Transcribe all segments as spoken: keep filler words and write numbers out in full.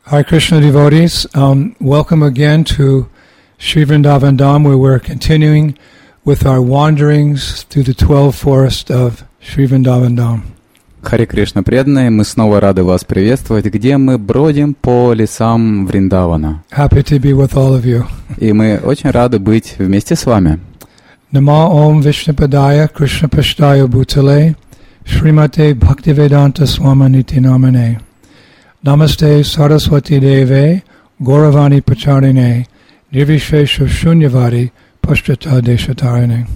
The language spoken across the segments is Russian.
Hare Krishna devotees, um, welcome again to Sri Vrindavan Dham, where we're continuing with our wanderings through the twelve forests of Sri Vrindavan Dham. Харе Кришна преданные, мы снова рады вас приветствовать, где мы бродим по лесам Вриндавана. Happy to be with all of you. И мы очень рады быть вместе с вами. Nama Om Vishnupadaya Krishna Pashtaya Bhutale Srimate Bhaktivedanta Swamaniti Namane Namaste Saraswati Deve Gauravani Pacharine Nirvishesha Shunyavadi Pashtata Deshatarine.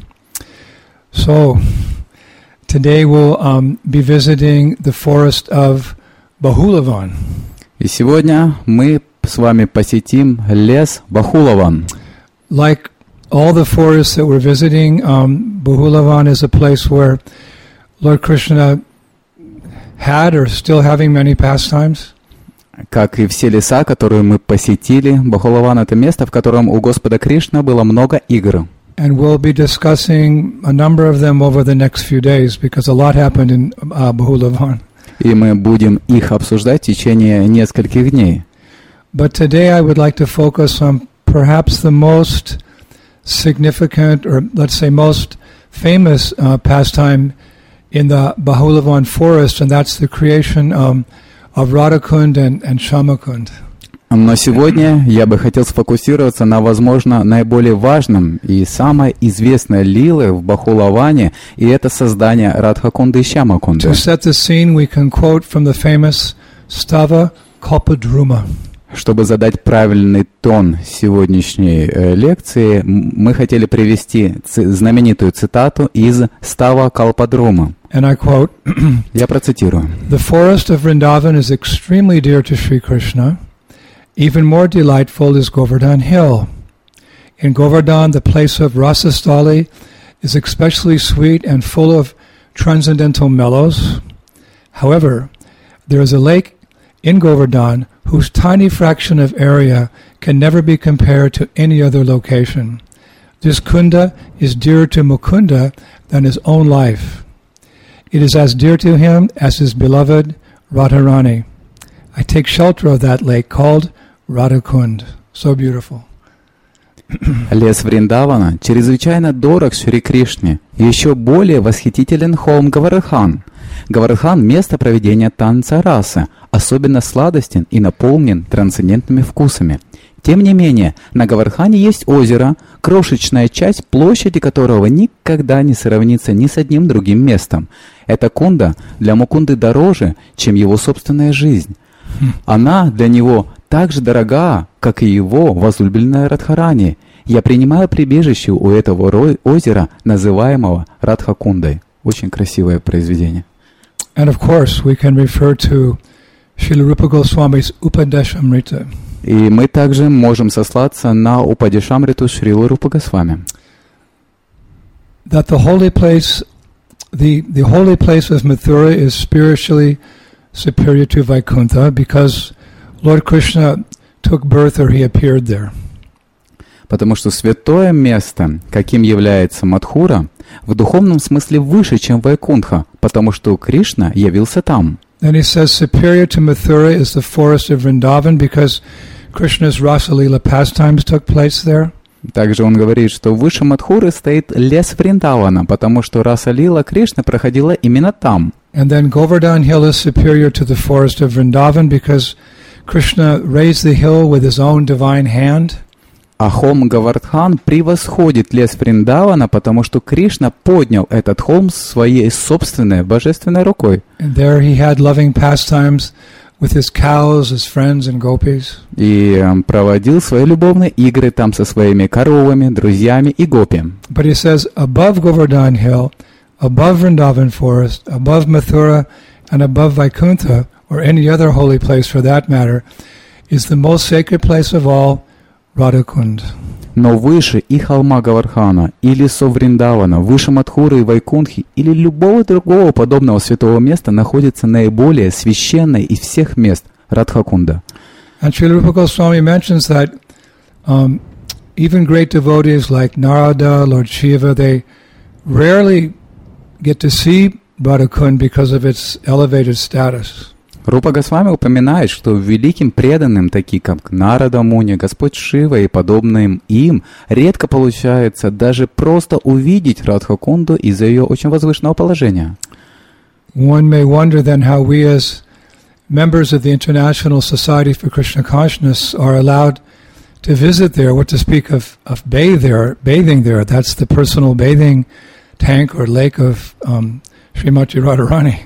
So, today we'll um, be visiting the forest of Bahulavan. И сегодня мы с вами посетим лес Бахулаван. Like all the forests that we're visiting, um, Bahulavan is a place where Lord Krishna had or still having many pastimes. Как и все леса, которые мы посетили, Бахулаван — это место, в котором у Господа Кришны было много игр. And we'll be discussing a number of them over the next few days because a lot happened in uh, Bahulavan. И мы будем их обсуждать в течение нескольких дней. But today I would like to focus on perhaps the most significant, or let's say most famous uh, pastime in the Bahulavan forest, and that's the creation um, of Radhakund and, and Shyamakund. Но сегодня я бы хотел сфокусироваться на, возможно, наиболее важном и самой известной лиле в Бахулаване, и это создание Радхакунды и Шьямакунды. To set the scene, we can quote from the famous Stava Kalpadruma. Чтобы задать правильный тон сегодняшней э, лекции, мы хотели привести ци- знаменитую цитату из Става Калпадрума. And I quote, Я процитирую. The forest of Vrindavan is extremely dear to Sri Krishna. Even more delightful is Govardhan Hill. In Govardhan, the place of Rasastali is especially sweet and full of transcendental mellows. However, there is a lake in Govardhan whose tiny fraction of area can never be compared to any other location. This Kunda is dearer to Mukunda than his own life. It is as dear to him as his beloved Radharani. I take shelter of that lake called Radhakund. So beautiful. Лес Вриндавана чрезвычайно дорог Шри Кришне. Еще более восхитителен холм Гавардхан. Гавардхан — место проведения танца расы, особенно сладостен и наполнен трансцендентными вкусами. Тем не менее, на Гавардхане есть озеро, крошечная часть площади которого никогда не сравнится ни с одним другим местом. Эта кунда для Мукунды дороже, чем его собственная жизнь. Она для него так же дорога, как и его возлюбленная Радхарани. Я принимаю прибежище у этого озера, называемого Радхакундой. Очень красивое произведение. And of course, we can refer to Srila Rupa Goswami's Upadeshamrita. И мы также можем сослаться на Упадешамриту Шрилы Рупа Госвами. That the holy place, the, the holy place of Mathura is spiritually superior to Vaikuntha because Lord Krishna took birth or he appeared there. Потому что святое место, каким является Мадхура, в духовном смысле выше, чем Вайкунтха, потому что Кришна явился там. Then he says superior to Mathura is the forest of Vrindavan because Krishna's Rasalila pastimes took place there. Также он говорит, что выше Мадхуры стоит лес Вриндавана, потому что Раса-лила Кришны проходила именно там. And then Govardhan Hill is superior to the forest of Vrindavan because Krishna raised the hill with his own divine hand. А холм Гавардхан превосходит лес Вриндавана, потому что Кришна поднял этот холм своей собственной божественной рукой. And there he had loving pastimes with his cows, his friends and gopis. И проводил свои любовные игры там со своими коровами, друзьями и гопи. But he says above Govardhan Hill, above Vrindavan forest, above Mathura and above Vaikuntha, or any other holy place for that matter, is the most sacred place of all, Radhakund. Но выше и холма Гавардхана, и лесов Вриндавана, выше Мадхуры и Вайкунтхи, или любого другого подобного святого места находится наиболее священное из всех мест Радхакунда. And Srila Rupa Goswami mentions that um, even great devotees like Narada, Lord Shiva, they rarely get to see Radhakund because of its elevated status. Рупа Госвами упоминает, что великим преданным, такие как Нарада Муни, Господь Шива и подобным им, редко получается даже просто увидеть Радхакунду из-за ее очень возвышенного положения. One may wonder then how we as members of the International Society for Krishna Consciousness are allowed to visit there, what to speak of, of bathe there, bathing there. That's the personal bathing tank or lake of um, Srimati Radharani.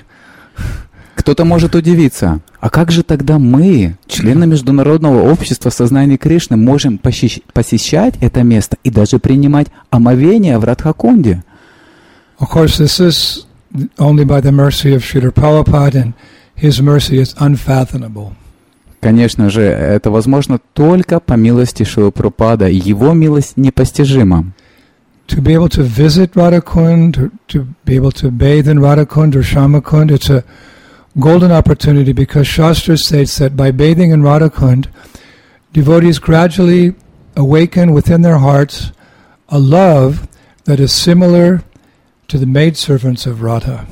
Кто-то может удивиться, а как же тогда мы, члены Международного общества сознания Кришны, можем посещать это место и даже принимать омовение в Радхакунде? Of course, this is only by the mercy of Srila Prabhupada, and his mercy is unfathomable. Конечно же, это возможно только по милости Шрилы Прабхупады, и его милость непостижима. To be able to visit Radhakund, to, to be able to bathe in Radhakund or Shyamakund, it's a golden opportunity because Shastra states that by bathing in Radhakund, devotees gradually awaken within their hearts a love that is similar to the maidservants of Radha.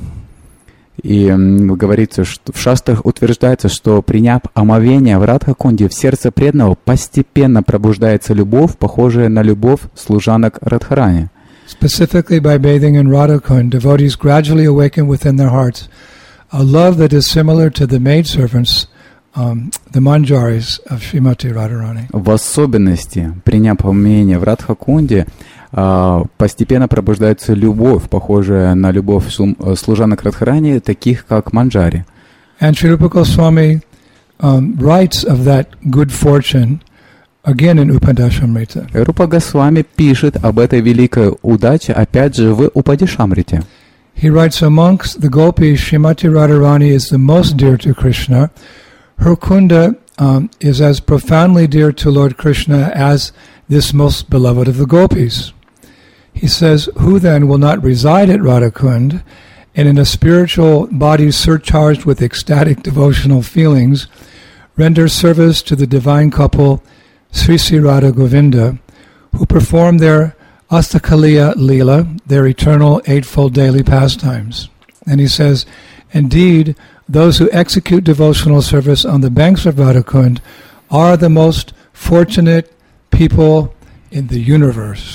И м, говорится, что в шастрах утверждается, что приняв омовение в Радхакунде, в сердце преданного постепенно пробуждается любовь, похожая на любовь служанок Радхарани. Specifically by bathing in Radhakund, devotees gradually awaken within their hearts a love that is similar to the maidservants, um, the manjaris of Srimati Radharani. В особенности, приняв омовение в Радхакунде, Uh, постепенно пробуждается любовь, похожая на любовь служанок Радхарани, таких как Манджари. And Sri Rupa Goswami um, writes of that good fortune again in Upadeshamrita. Рупа Госвами пишет об этой великой удаче, опять же, в Упадешамрите. He writes, amongst the gopis, Srimati Radharani is the most dear to Krishna. Her kunda um, is as profoundly dear to Lord Krishna as this most beloved of the gopis. He says, who then will not reside at Radhakund and in a spiritual body surcharged with ecstatic devotional feelings render service to the divine couple Sri Sri Radha Govinda, who perform their Astakaliya Leela, their eternal eightfold daily pastimes. And he says, indeed, those who execute devotional service on the banks of Radhakund are the most fortunate people in the universe.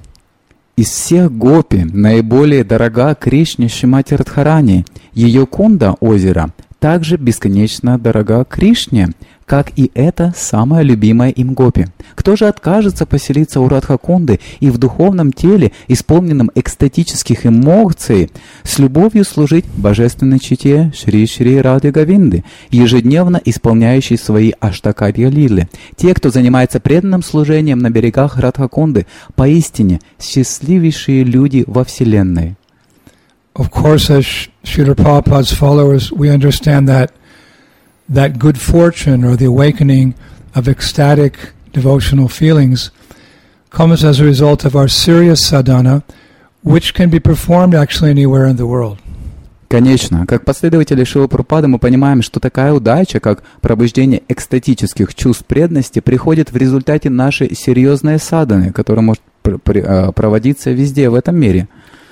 Из всех гопи наиболее дорога Кришне Шримати Радхарани. Ее кунда, озеро, также бесконечно дорога Кришне, как и эта самая любимая им гопи. Кто же откажется поселиться у Радхакунды и в духовном теле, исполненном экстатических эмоций, с любовью служить божественной чите Шри Шри Радhe Говинды, ежедневно исполняющей свои аштакарья лилы? Те, кто занимается преданным служением на берегах Радхакунды, поистине счастливейшие люди во Вселенной. Of course, as Srila Prabhupada's followers, we understand that that good fortune or the awakening of ecstatic devotional feelings comes as a result of our serious sadhana, which can be performed actually anywhere in the world. Конечно, как последователи Шрилы Прабхупады мы понимаем, что такая удача, как пробуждение экстатических чувств преданности, приходит в результате нашей серьезной садханы, которая может пр- пр- проводиться везде в этом мире.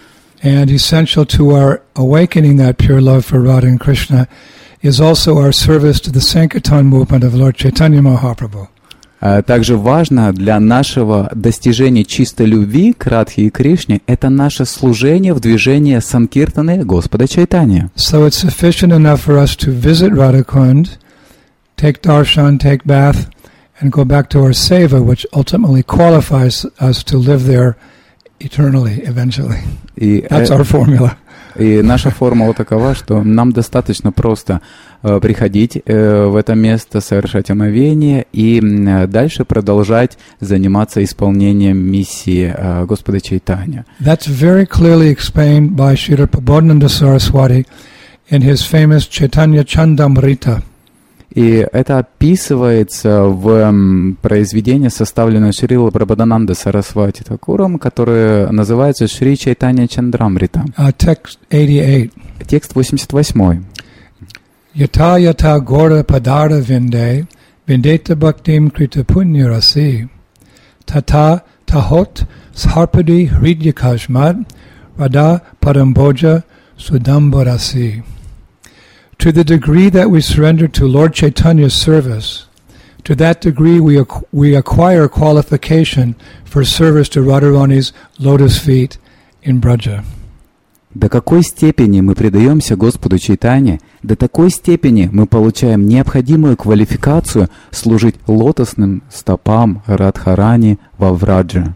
And essential to our awakening that pure love for Radha and Krishna is also our service to the Sankirtan movement of Lord Chaitanya Mahaprabhu. Также важно для нашего достижения чистой любви к Радхе и Кришне это наше служение в движении Санкиртаны Господа Чайтанья. So it's sufficient enough for us to visit Radhakund, take darshan, take bath, and go back to our seva, which ultimately qualifies us to live there eternally, eventually. И That's our formula. И наша формула такова, что нам достаточно просто э, приходить э, в это место, совершать омовение и э, дальше продолжать заниматься исполнением миссии э, Господа Чайтанья. That's very clearly explained by Srila Prabodhananda Saraswati in his famous Chaitanya Chandamrita. И это описывается в м, произведении, составленном Шрилой Прабодхананда Сарасвати Такуром, которое называется Шри Чайтанья Чандрамрита. Uh, text eighty-eight. Текст восемьдесят восемь. Yata yata gora padara vinde vindeta bhaktim krita punya rasi tata tahot sarpadi hridyakashmad radha paramboja sudambarasi. To the degree that we surrender to Lord Chaitanya's service, to that degree we, ac- we acquire qualification for service to Radharani's lotus feet in Braja. До какой степени мы предаемся Господу Чайтанье, до такой степени мы получаем необходимую квалификацию служить лотосным стопам Радхарани во Врадже.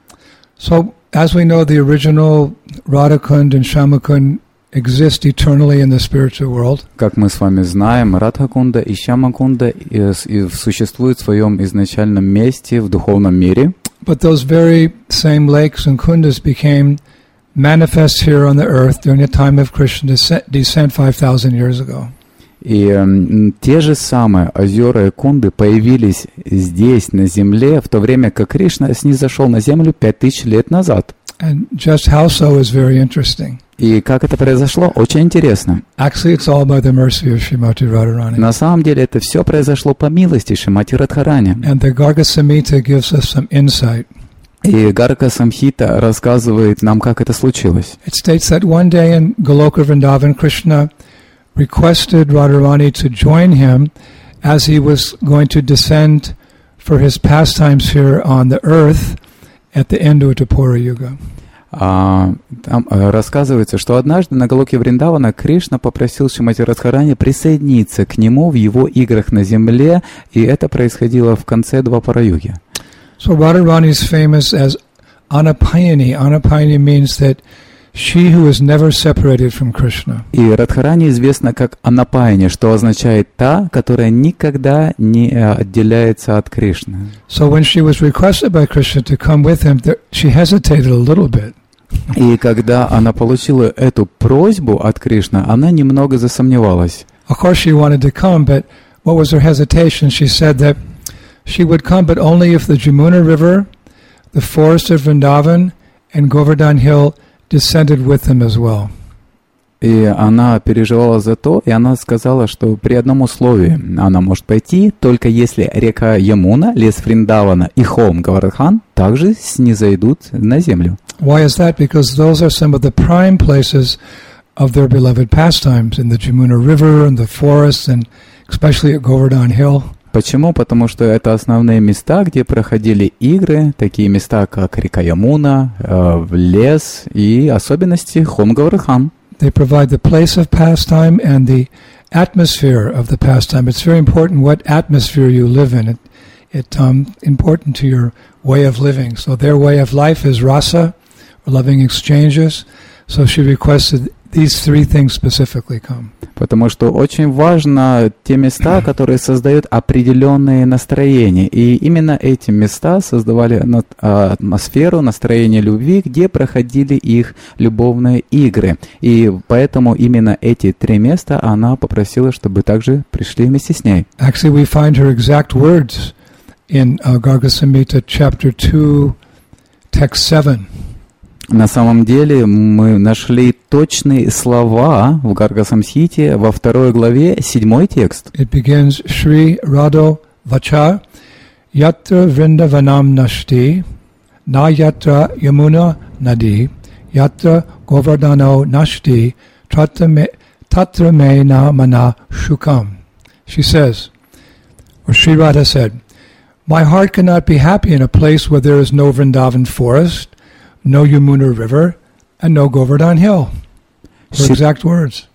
So, as we know, the original Radhakund and Shyamakund exist eternally in the spiritual world. Как мы с вами знаем, Радхакунда и Шьямакунда существуют в своем изначальном месте в духовном мире. But those very same lakes and kundas became manifest here on the earth during the time of Krishna's descent five thousand years ago. И э, те же самые озера и кунды появились здесь, на земле, в то время как Кришна снизошел на землю пять тысяч лет назад. And just how so is very interesting. И как это произошло, очень интересно. Actually, it's all by the mercy of Srimati Radharani. На самом деле это все произошло по милости Шримати Радхарани. And the Garga Samhita gives us some insight. И Гарга Самхита рассказывает нам, как это случилось. It states that one day in Goloka Vrindavan, Krishna requested Radharani to join him as he was going to descend for his pastimes here on the earth at the end of Dwapara Yuga. А, там а, рассказывается, что однажды на Галоке Вриндавана Кришна попросил Шримати Радхарани присоединиться к нему в его играх на земле, и это происходило в конце Двапара-юги. So Radharani is famous as Anapayani. Anapayani means that she who is never separated from Krishna. И Радхарани известна как Анапаяни, что означает та, которая никогда не отделяется от Кришны. So when she was requested by Krishna to come with him, there, she hesitated a little bit. И когда она получила эту просьбу от Кришны, она немного засомневалась. Of course she wanted to come, but what was her hesitation? She said that she would come, but only if the Jamuna River, the forest of Vrindavan, and Govardhan Hill descended with them as well. И она переживала за то, и она сказала, что при одном условии она может пойти, только если река Ямуна, лес Вриндавана и холм Гавардхан также снизойдут на землю. Why is that? Because those are some of the prime places of their beloved pastimes, in the Jamuna River, and the forests, and especially at Govardhan Hill. Почему? Потому что это основные места, где проходили игры, такие места, как река Ямуна, э, лес и особенности холм Гавардхан. They provide the place of pastime and the atmosphere of the pastime. It's very important what atmosphere you live in. It, it um, important to your way of living. So their way of life is rasa, or loving exchanges. So she requested these three things specifically come. Потому что очень важно те места, которые создают определенные настроения. И именно эти места создавали атмосферу, настроение любви, где проходили их любовные игры. И поэтому именно эти три места она попросила, чтобы также пришли вместе с ней. Actually, we find her exact words in uh, Garga Samhita, chapter two, text seven. На самом деле мы нашли точные слова в Гарга Самхите во второй главе, седьмой текст. It begins, Shri Radho Vacha Yatra Vrindavanam Nashti Na Yatra Yamuna Nadi Yatra Govardhano Nashti Tatra Me Na Mana Shukam. She says, or Shri Radha said, my heart cannot be happy in a place where there is no Vrindavan forest, no Yamuna River, and no Govardhan Hill. Her exact words.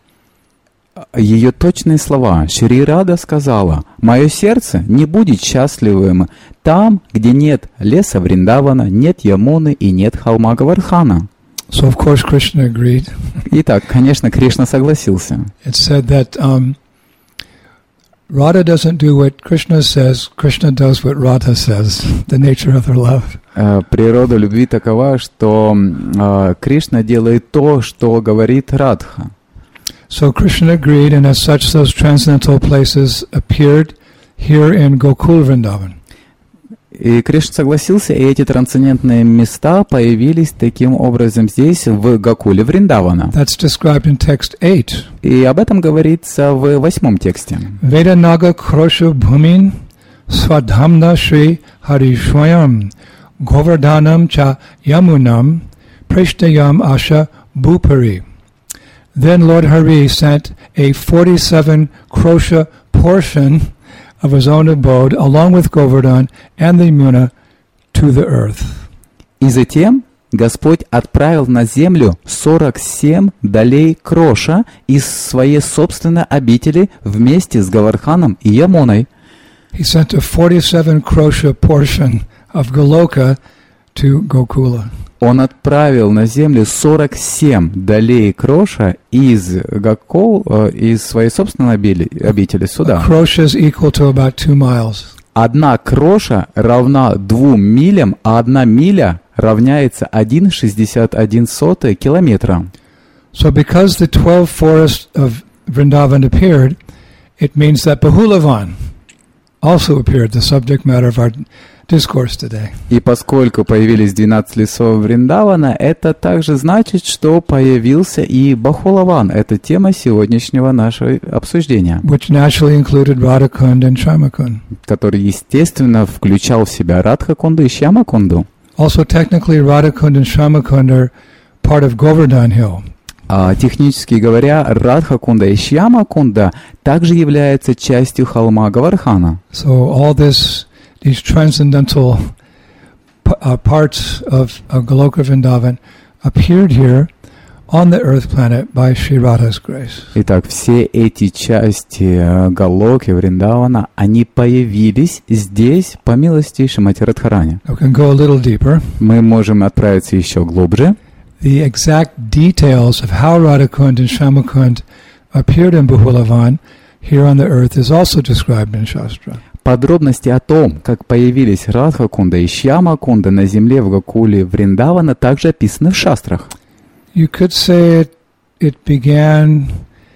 Ее точные слова. Шри Рада сказала, «Мое сердце не будет счастливым там, где нет леса Вриндавана, нет Ямуны и нет холма Гавардхана». So of course Krishna agreed. Итак, конечно, Кришна согласился. It said that um, Radha doesn't do what Krishna says, Krishna does what Radha says, the nature of their love. Природа любви такова, что uh, Кришна делает то, что говорит Радха. So Krishna agreed, and as such those transcendental places appeared here in Gokul Vrindavan. И Кришна согласился, и эти трансцендентные места появились таким образом здесь, в Гокуле Вриндавана. That's described in text eight. И об этом говорится в восьмом тексте. Vedanaga Krosha Bhumin Swadhamna Shri Harishwayam Govardhanam Cha Yamunam Prishtayam Asha Bhupari Then Lord Hari sent a forty-seven krosha portion of his own abode, along with Govardhan and the Yamuna, to the earth. И затем Господь отправил на землю сорок семь долей кроша из своей собственной обители вместе с Гавардханом и Ямуной. He sent a forty-seven krosha portion of Goloka to Gokula. Он отправил на землю сорок семь долей кроша из Гокул, из своей собственной обители сюда. A krosha is equal to about two miles. Одна кроша равна двум милям, а одна миля равняется один целых шестьдесят одна сотая километра. So because the twelve forests of Vrindavan appeared, it means that Bahulavan also appeared, the subject matter of our discourse today. И поскольку появились двенадцать лесов Вриндавана, это также значит, что появился и Бахулаван. Это тема сегодняшнего нашего обсуждения. Which naturally included Radhakund and Shyamakund. Который, естественно, включал в себя Радхакунду и Шьямакунду. Also technically Radhakund and Shyamakund are part of Govardhan Hill. А, технически говоря, Радхакунда и Шьямакунда также являются частью холма Гавардхана. So all this, these transcendental uh, parts of, of Goloka Vrindavan appeared here on the earth planet by Sri Radha's grace. Итак, все эти части Галоки, Вриндавана, они появились здесь по милости Шримати Радхарани. We can go a little deeper. Мы можем отправиться еще глубже. The exact details of how Radhakund and Shyamakund appeared in Bahulavan here on the earth is also described in Shastra. Подробности о том, как появились Радхакунда и Шьямакунда на земле в Гокуле Вриндавана, также описаны в шастрах. You could say it, it began,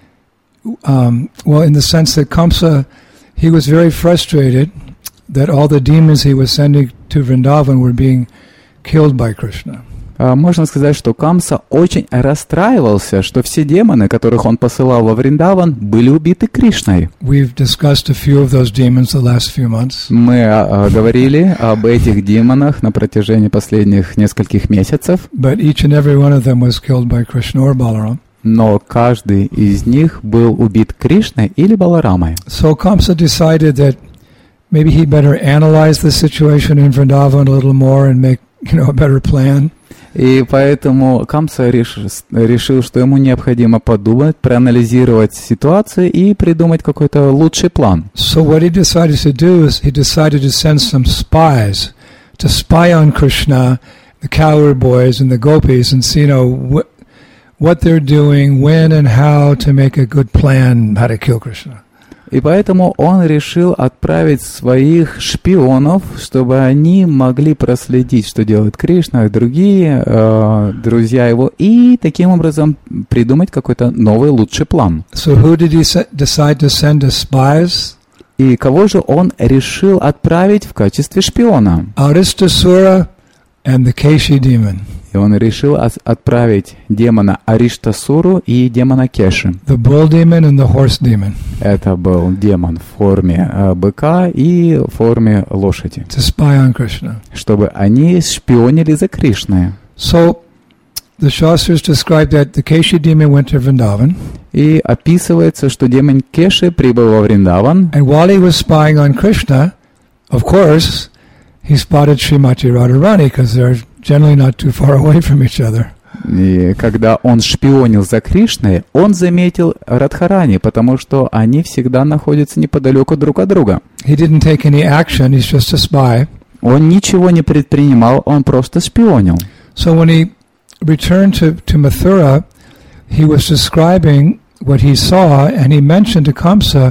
um, well, in the sense that Kamsa, he was very frustrated that all the demons he was sending to Vrindavan were being killed by Krishna. Можно сказать, что Камса очень расстраивался, что все демоны, которых он посылал во Вриндаван, были убиты Кришной. We've discussed a few of those demons the last few months. Мы а, говорили об этих демонах на протяжении последних нескольких месяцев. But each and every one of them was killed by Krishna or Balaram. Но каждый из них был убит Кришной или Баларамой. So Kamsa decided that maybe he better analyze the situation in Vrindavan a little more and make, you know, a better plan. И поэтому Камса реш, решил, что ему необходимо подумать, проанализировать ситуацию и придумать какой-то лучший план. So what he decided to do is he decided to send some spies to spy on Krishna, the cowherd boys and the gopis, and see, you know, what, what they're doing, when and how to make a good plan how to kill Krishna. И поэтому он решил отправить своих шпионов, чтобы они могли проследить, что делает Кришна и другие э, друзья его, и таким образом придумать какой-то новый лучший план. So who did he decide to send as spies? И кого же он решил отправить в качестве шпиона? Aristasura and the Keshi demon. И он решил от- отправить демона Ариштасуру и демона Кеши. The bull demon and the horse demon. Это был демон в форме э, быка и в форме лошади, To spy on Krishna. чтобы они шпионили за Кришной. So the Shastras describe that the Keshi demon went to Vrindavan. И описывается, что демон Кеши прибыл во Вриндаван, And while he was spying on Krishna, of course, he spotted Srimati Radharani because they're generally not too far away from each other. и когда он шпионил за Кришной, он заметил Радхарани, потому что они всегда находятся неподалеку друг от друга. He didn't take any action, he's just a spy. Он ничего не предпринимал, он просто шпионил. So when he returned to, to Mathura, he was describing what he saw, and he mentioned to Kamsa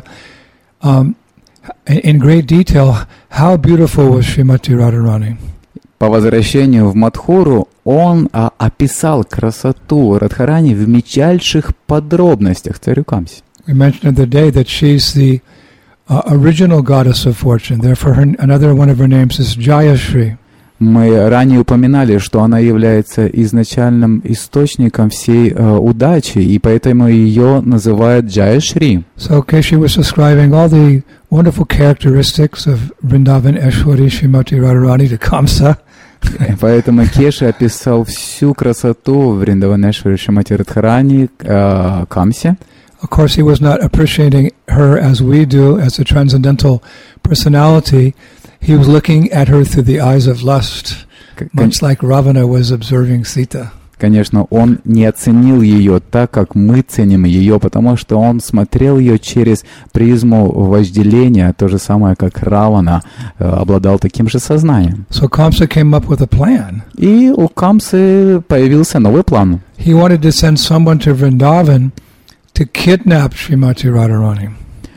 um, in, in great detail how beautiful was Srimati Radharani. По возвращению в Мадхуру он а, описал красоту Радхарани в мельчайших подробностях, царю Камсе. We mentioned the other day that she's the uh, original goddess of fortune. Therefore, her, another one of her names is Jayashri. Мы ранее упоминали, что она является изначальным источником всей э, удачи, и поэтому ее называют Джая-Шри. So Keshi was describing all the wonderful characteristics of Vrindavan Eshwari Srimati Radharani to Kamsa. Поэтому Кеша описал всю красоту Вриндаванешвари Шримати Радхарани э, Камсе. Of course, he was not appreciating her as we do, as a transcendental personality. He was looking at her through the eyes of lust, much like Ravana was observing Sita. Конечно, он не оценил ее так, как мы ценим ее, потому что он смотрел ее через призму вожделения, то же самое, как Равана э, обладал таким же сознанием. So Kamsa came up with a plan. И у Камсы появился новый план. He wanted to send someone to Vrindavan to kidnap Srimati Radharani.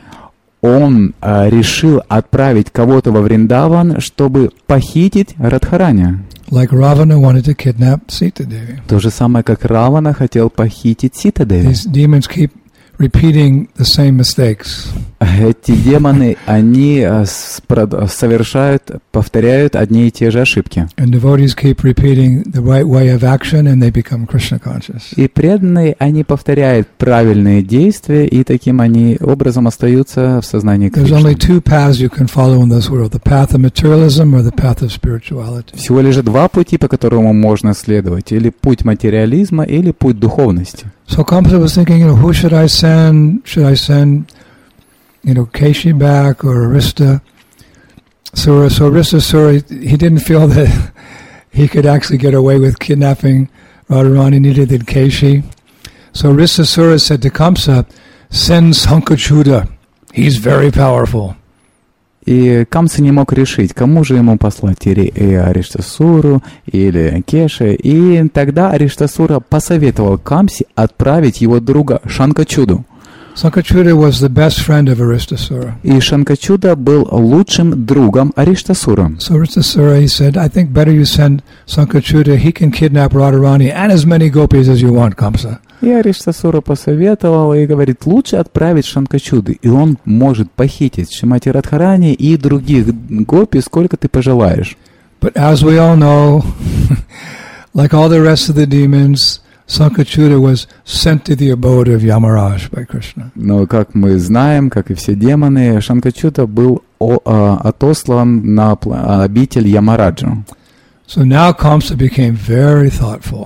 Он э, решил отправить кого-то во Вриндаван, чтобы похитить Радхарани. Like Ravana wanted to kidnap Sita Devi. То же самое, как Равана хотел похитить Сита Деви. These demons keep repeating the same mistakes. Эти демоны, они э, спро- совершают, повторяют одни и те же ошибки. And devotees keep repeating the right way of action and they become Krishna conscious. И преданные, они повторяют правильные действия, и таким они образом остаются в сознании There's only Кришны. two paths you can follow in this world, the path of materialism or the path of spirituality. Всего лишь два пути, по которому можно следовать. Или путь материализма, или путь духовности. So Kamsa was thinking, you know, who should I send? Should I send, you know, Keshi back or Arista Sura? So Arista Sura, he didn't feel that he could actually get away with kidnapping Radharani neither did Keshi. So Arista Sura said to Kamsa, send Sankachuda. He's very powerful. И Камса не мог решить, кому же ему послать, или Ариштасуру, или Кеше. И тогда Ариштасура посоветовал Камсе отправить его друга Шанкачуду. Sankachuda was the best friend of Aristasura. И Шанкачуда был лучшим другом Ариштасура. So Aristasura, he said, I think better you send Sankachuda. He can kidnap Radharani and as many gopis as you want, Kamsa. И Ариштасура посоветовал и говорит, лучше отправить Шанкачуду, и он может похитить Шримати Радхарани и других гопи, сколько ты пожелаешь. But as we all know, like all the rest of the demons, Sankachuda was sent to the abode of Yamaraj by Krishna. Но, как мы знаем, как и все демоны, Шанкачуда был о, а, отослан на пла- обитель Ямараджа. So now Kamsa became very thoughtful.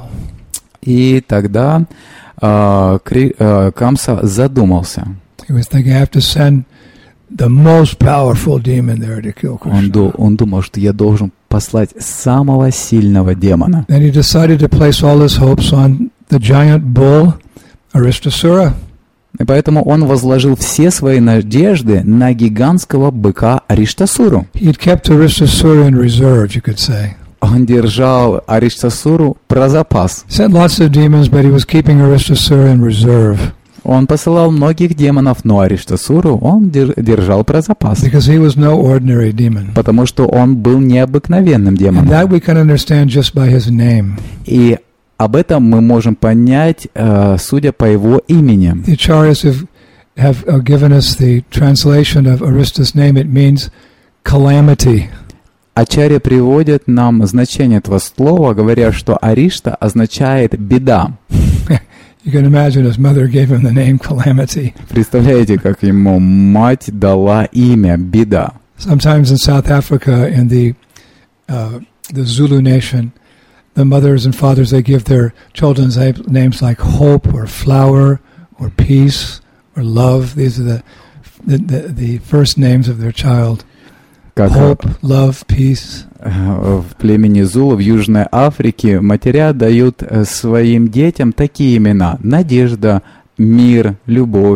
И тогда а, Кри, а, Камса задумался. He was thinking, I have to send the most powerful demon there to kill Он, Krishna. ду- он думал, что я должен послать самого сильного демона. Then he decided to place all his hopes on the giant bull, Aristasura. И поэтому он возложил все свои надежды на гигантского быка Ариштасуру. He had kept Aristasura in reserve, you could say. Он держал Ариштасуру про запас. He sent lots of demons, but he was keeping Aristasura in reserve. Он посылал многих демонов, но Ариштасуру он дер- держал про запас. Because he was no ordinary demon. Потому что он был необыкновенным And демоном. that we can understand just by his name. И об этом мы можем понять, э, судя по его имени. The acharyas have, have uh, given us the translation of Arista's name. It means calamity. Ачарья приводит нам значение этого слова, говоря, что Аришта означает «беда». You can imagine his mother gave him the name Calamity. Представляете, как ему мать дала имя «беда». Sometimes in South Africa, in the uh, the Zulu nation, the mothers and fathers, they give their children's names like Hope or Flower or Peace or Love. These are the the, the, the first names of their child. Как Hope, Love, Peace. в племени Зулу в Южной Африке матеря дают э, своим детям такие имена: надежда, мир, любовь.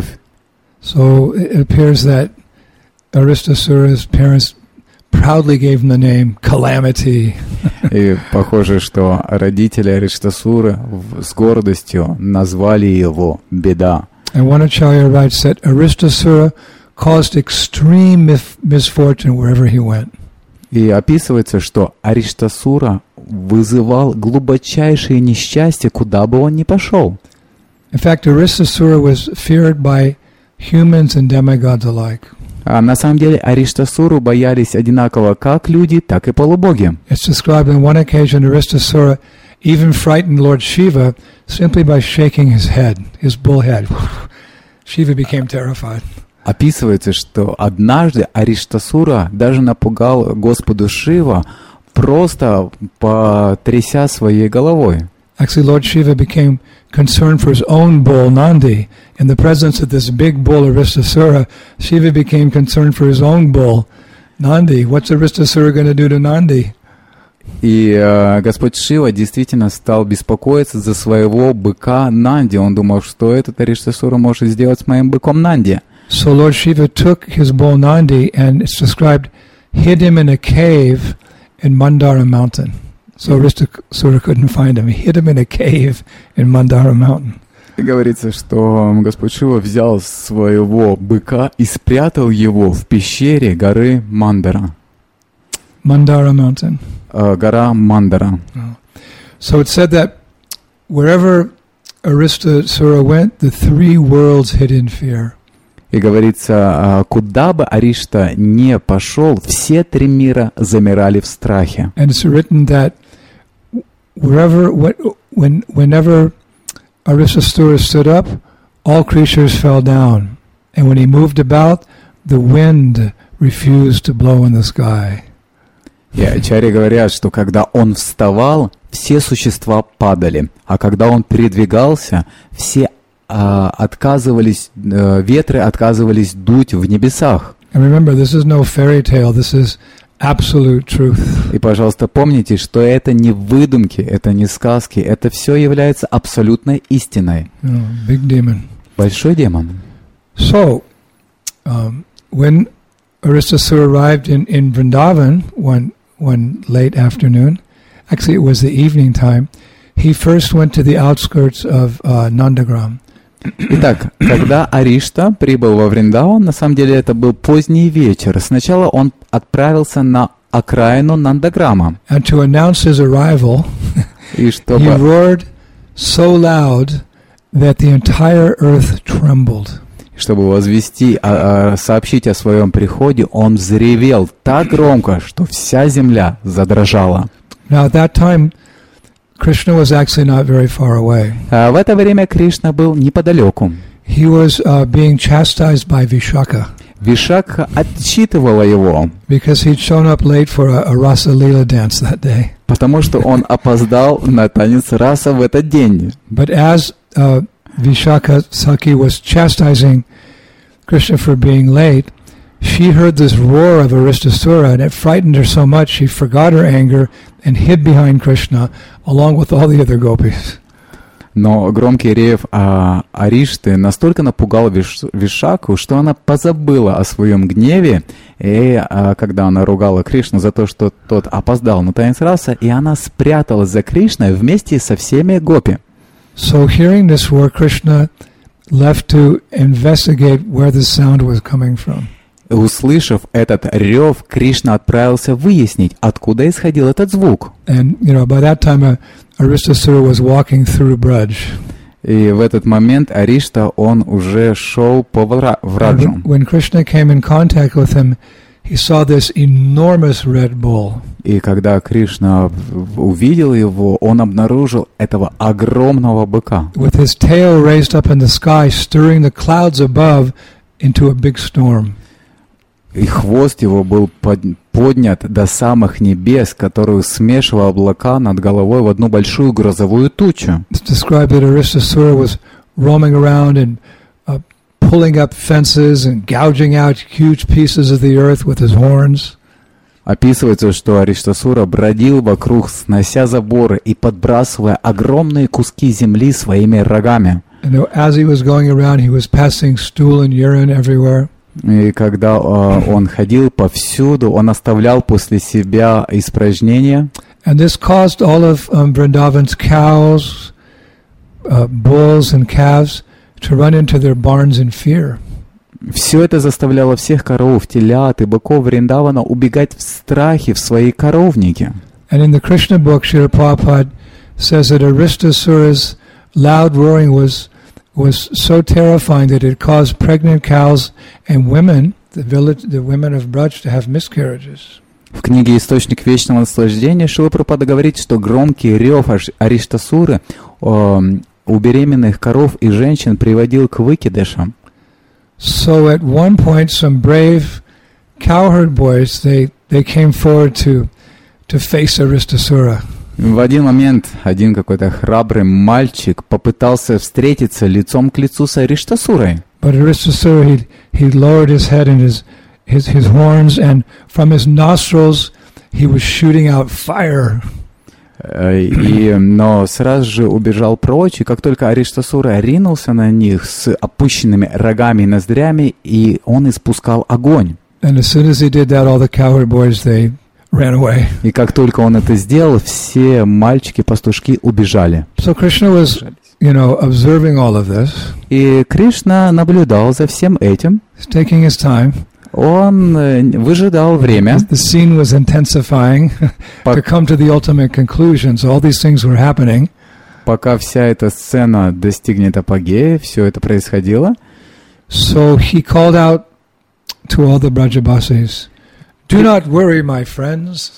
So it appears that Aristasura's parents proudly gave him the name Calamity. И похоже, что родители Ариштасуры в- с гордостью назвали его «беда». And one acharya writes that Aristasura caused extreme mif- misfortune wherever he went. И описывается, что Ариштасура вызывал глубочайшее несчастье, куда бы он ни пошел. In fact, Aristasura was feared by humans and demigods alike. А на самом деле Ариштасуру боялись одинаково как люди, так и полубоги. It's described on one occasion Aristasura even frightened Lord Shiva simply by shaking his head, his bull head. Shiva became terrified. Описывается, что однажды Ариштасура даже напугал Господу Шива, просто потряся своей головой. Actually, Lord Shiva became concerned for his own bull, Nandi. In the presence of this big bull, Aristasura, Shiva became concerned for his own bull, Nandi. What's Aristasura going to do to Nandi? И э, Господь Шива действительно стал беспокоиться за своего быка Нанди. Он думал, что этот Ариштасура может сделать с моим быком Нанди. So Lord Shiva took his bull Nandi and it's described, hid him in a cave in Mandara mountain. So Aristasura couldn't find him. He hid him in a cave in Mandara mountain. И говорится, что Господь Шива взял своего быка и спрятал его в пещере горы Мандара. Mandara mountain. Uh, гора Мандара. Oh. So it said that wherever Aristasura went, the three worlds hid in fear. И говорится, куда бы Аришта не пошел, все три мира замирали в страхе. And it's written that wherever, when, whenever Aristasura stood up, all creatures fell down. And when he moved about, the wind refused to blow in the sky. И ачарьи говорят, что когда он вставал, все существа падали, а когда он передвигался, все а, отказывались, а, ветры отказывались дуть в небесах. And remember, this is no fairy tale, this is absolute truth. И, пожалуйста, помните, что это не выдумки, это не сказки, это все является абсолютной истиной. Oh, big demon. Большой демон. So, um, when Aristasura arrived in, in Vrindavan one, one late afternoon, actually it was the evening time, he first went to the outskirts of uh, Nandagram. Итак, когда Аришта прибыл во Вриндаван, на самом деле это был поздний вечер. Сначала он отправился на окраину Нандаграма. And to announce his arrival, И чтобы... he roared so loud that the entire earth trembled. Чтобы возвести, а, а, сообщить о своем приходе, он взревел так громко, что вся земля задрожала. Now at that time, Krishna was actually not very far away. А в это время Кришна был неподалеку. He was uh, being chastised by Vishaka. Вишакха отчитывала его, because he'd shown up late for a, a Rasa Leela dance that day. Потому что он опоздал на танец раса в этот день. But as uh, Vishaka Saki was chastising Krishna for being late, she heard this roar of Aristasura, and it frightened her so much she forgot her anger and hid behind Krishna along with all the other gopis. Но громкий рев а, Аришты настолько напугал Виш, Вишаку, что она позабыла о своем гневе, и а, когда она ругала Кришну за то, что тот опоздал на танец раса, и она спряталась за Кришной вместе со всеми гопи. So hearing this roar, Krishna left to investigate where the sound was coming from. Услышав этот рев, Кришна отправился выяснить, откуда исходил этот звук. And you know, by that time, uh, Aristasura was walking through Braj. И в этот момент Аришта, он уже шел по Враджу. When, when Krishna came in contact with him, he saw this enormous red bull. И когда Кришна увидел его, он обнаружил этого огромного быка. With his tail raised up in the sky, stirring the clouds above into a big storm. И хвост его был под, поднят до самых небес, который смешивал облака над головой в одну большую грозовую тучу. It's described that Aristasura was roaming around and uh, pulling up fences and gouging out huge pieces of the earth with his horns. Описывается, что Ариштасура бродил вокруг, снося заборы и подбрасывая огромные куски земли своими рогами. And as he was going around, he was passing stool and urine everywhere. И когда э, он ходил повсюду, он оставлял после себя испражнения. And this caused all of um, Vrindavan's cows, uh, bulls and calves to run into their barns in fear. Все это заставляло всех коров, телят и быков Вриндавана убегать в страхе в свои коровники. And in the Krishna book, Srila Prabhupada says that Aristasura's loud roaring was was so terrifying that it caused pregnant cows and women, the village, the women of Braj, to have miscarriages. В книге «Источник вечного наслаждения» Шрила Прабхупада говорит, что громкий рев Ариштасуры э, у беременных коров и женщин приводил к выкидышам. So at one point, some brave cowherd boys, they, they came forward to to face Aristasura. В один момент один какой-то храбрый мальчик попытался встретиться лицом к лицу с Ариштасурой. But Aristasura, he he lowered his head and his his his horns, and from his nostrils he was shooting out fire. И, но сразу же убежал прочь, и как только Ариштасура ринулся на них с опущенными рогами и ноздрями, и он испускал огонь. And as soon as he did that, all the cowherd boys, they ran away. И как только он это сделал, все мальчики-пастушки убежали. So Krishna was, you know, observing all of this. И Кришна наблюдал за всем этим. He's taking his time. Он выжидал время. The scene was intensifying to come to the ultimate conclusion. So all these things were happening. Пока вся эта сцена достигнет апогея, все это происходило. So he called out to all the Brajabasis, "Do not worry, my friends."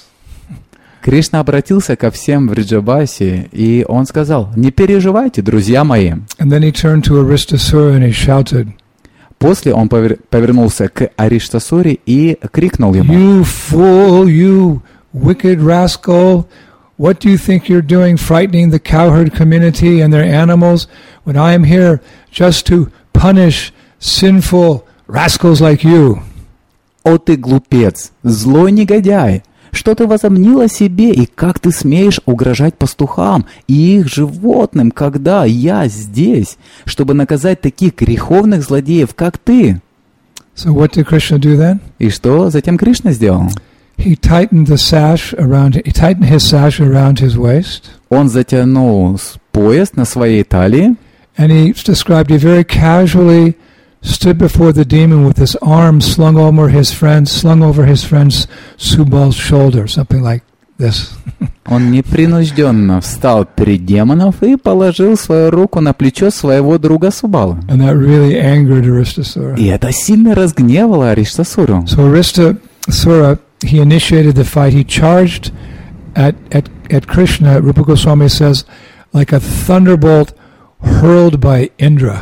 Кришна обратился ко всем в Вриджабасе, и он сказал: «Не переживайте, друзья мои». And then he turned to Aristasura and he shouted. После он повер- повернулся к Ариштасуре и крикнул ему: "You fool, you wicked rascal! What do you think you're doing, frightening the cowherd community and their animals, when I am here just to punish sinful rascals like you?" «О ты глупец, злой негодяй! Что ты возомнил о себе, и как ты смеешь угрожать пастухам и их животным, когда я здесь, чтобы наказать таких греховных злодеев, как ты?» So what did Krishna do then? И что затем Кришна сделал? He tightened the sash around. He tightened his sash around his waist. Он затянул пояс на своей талии, And he described, he very casually stood before the demon with his arm slung over his friend's, slung over his friend's Subal's shoulder, something like this. Он непринужденно встал перед демоном и положил свою руку на плечо своего друга Субала. And that really angered Aristasura. И это сильно разгневало Ариштасуру. So Aristasura, he initiated the fight. He charged at, at, at Krishna, Rupa Goswami says, like a thunderbolt hurled by Indra.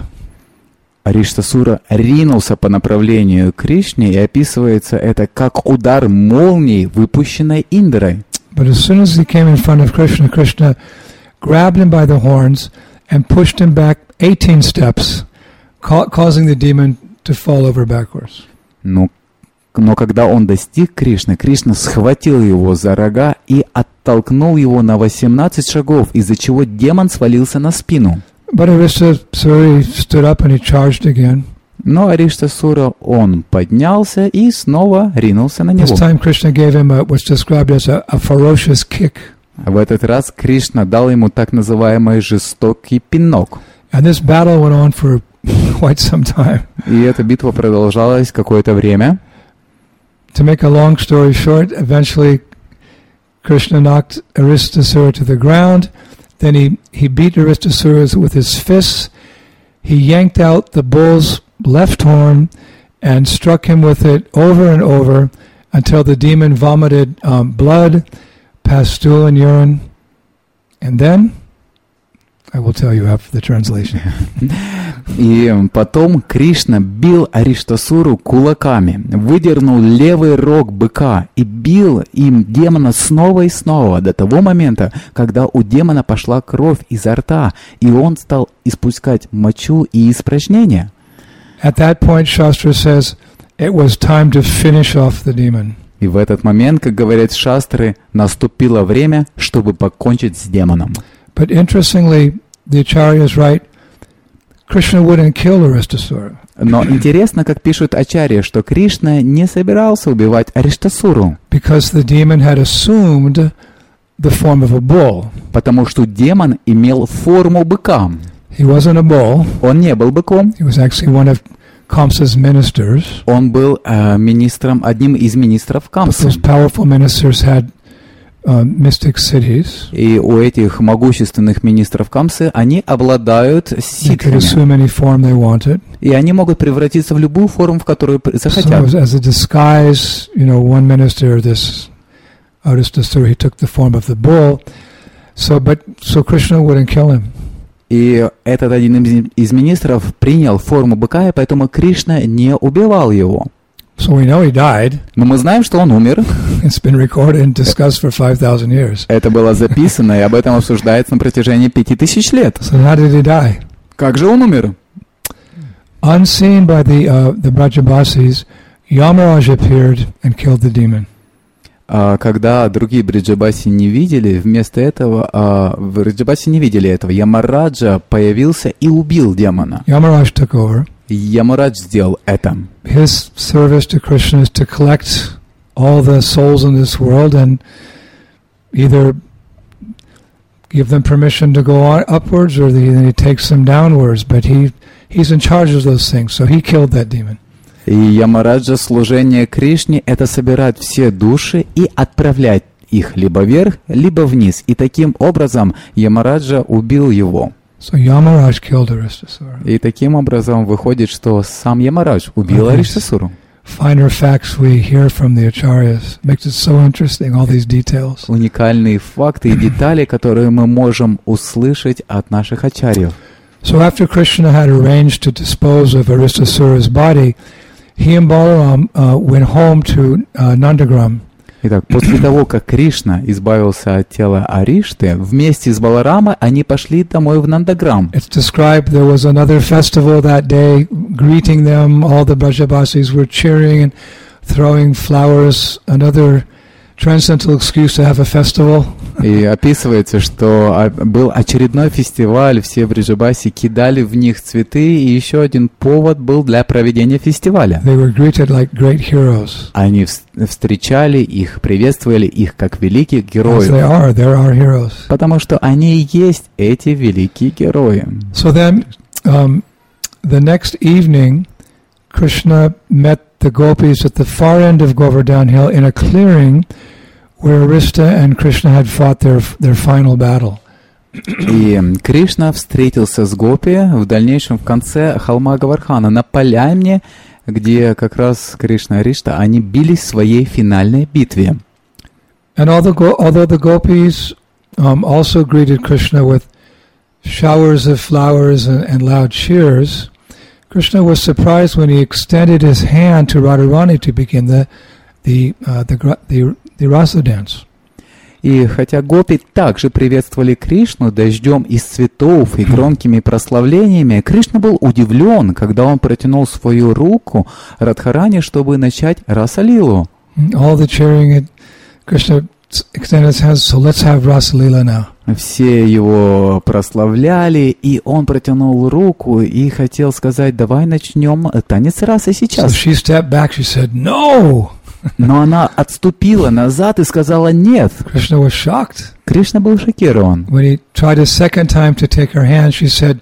Ариштасура ринулся по направлению к Кришне, и описывается это как удар молнии, выпущенной Индрой. But as soon as he came in front of Krishna, Krishna grabbed him by the horns and pushed him back eighteen steps, ca- causing the demon to fall over backwards. Но, но когда он достиг Кришны, Кришна схватил его за рога и оттолкнул его на восемнадцать шагов, из-за чего демон свалился на спину. But Aristasura stood up and he charged again. Но Ариштасура, он поднялся и снова ринулся на него. This time Krishna gave him a, what's described as a, a ferocious kick. В этот раз Кришна дал ему так называемый жестокий пинок. And this battle went on for quite some time. И эта битва продолжалась какое-то время. To make a long story short, eventually Krishna knocked Aristasura to the ground. Then he, he beat Aristasura with his fists. He yanked out the bull's left horn and struck him with it over and over until the demon vomited um, blood, pustule, and urine. And then, I will tell you after the translation. И потом Кришна бил Ариштасуру кулаками, выдернул левый рог быка и бил им демона снова и снова до того момента, когда у демона пошла кровь изо рта, и он стал испускать мочу и испражнения. At that point, Shastra says, it was time to finish off the demon. И в этот момент, как говорят шастры, наступило время, чтобы покончить с демоном. But interestingly, the Acharyas write, Krishna wouldn't kill Aristasura. Но интересно, как пишут ачарьи, что Кришна не собирался убивать Ариштасуру, Because the demon had assumed the form of a bull. потому что демон имел форму быка. He wasn't a bull. Он не был быком, He was actually one of Kamsa's ministers. он был э, министром, одним из министров But Камсы. those powerful ministers had uh, mystic cities. И у этих могущественных министров Камсы, они обладают They could ситхами. assume any form they wanted. И они могут превратиться в любую форму, в которую So захотят. as, as a disguise, you know, one minister, this Aristasura, he took the form of the bull. So, but so Krishna wouldn't kill him. И этот один из из министров принял форму быка, и поэтому Кришна не убивал его. So we know he died. Но мы знаем, что он умер. It's been recorded and discussed for five thousand years. Это было записано, и об этом обсуждается на протяжении пяти тысяч лет. So how did he die? Как же он умер? Unseen by the uh, the Brajabasis, Yamaraj appeared and killed the demon. А когда другие Бриджабаси не видели, вместо этого, а, Бриджабаси не видели этого, Ямараджа появился и убил демона. Yamaraj took over. Ямарадж сделал это. His service to Krishna is to collect all the souls in this world and either give them permission to go on upwards, or the, he takes them downwards. But he he's in charge of those things, so he killed that demon. И Ямараджа служение Кришне — это собирать все души и отправлять их либо вверх, либо вниз. И таким образом Ямараджа убил его. So Yamaraj killed Aristasura. И таким образом выходит, что сам Ямарадж убил Ариштасуру. Finer facts we hear from the acharyas makes it so interesting, all these details. Уникальные факты и детали, которые мы можем услышать от наших ачарьев. So after Krishna had arranged to dispose of Aristasura's body, he and Balaram uh, went home to uh, Nandagram. Итак, после того, как Кришна избавился от тела Аришты, вместе с Баларамой они пошли домой в Нандаграм. It's described there was another festival that day, greeting them. All the Brajabasis were cheering and throwing flowers. Another transcendental excuse to have a festival. И описывается, что был очередной фестиваль, все Бриджабаси кидали в них цветы, и еще один повод был для проведения фестиваля. They were greeted like great heroes. Они встречали их, приветствовали их как великих героев. As they are, they're our heroes. Потому что они и есть эти великие герои. So then, um, the next evening, Krishna met the gopis at the far end of Govardhan Hill in a clearing where Arista and Krishna had fought their their final battle. И Кришна встретился с гопи в дальнейшем в конце холма Гавардхана на поляне, где как раз Кришна и Аришта, они бились в своей финальной битве. And although go, although the gopis um, also greeted Krishna with showers of flowers and, and loud cheers, Krishna was surprised when he extended his hand to Radharani to begin the the uh, the, the the rasa dance. И хотя гопи также приветствовали Кришну дождем из цветов и громкими прославлениями, Кришна был удивлен, когда он протянул свою руку Радхарани, чтобы начать раса-лилу. All the cheering, it, Krishna extended his hands, so let's have rasa lila now. Все его прославляли, и он протянул руку и хотел сказать: давай начнем танец расы сейчас. So she stepped back, she said, no! Но она отступила назад и сказала нет. Krishna was shocked. Кришна был шокирован. When he tried a second time to take her hand, she said,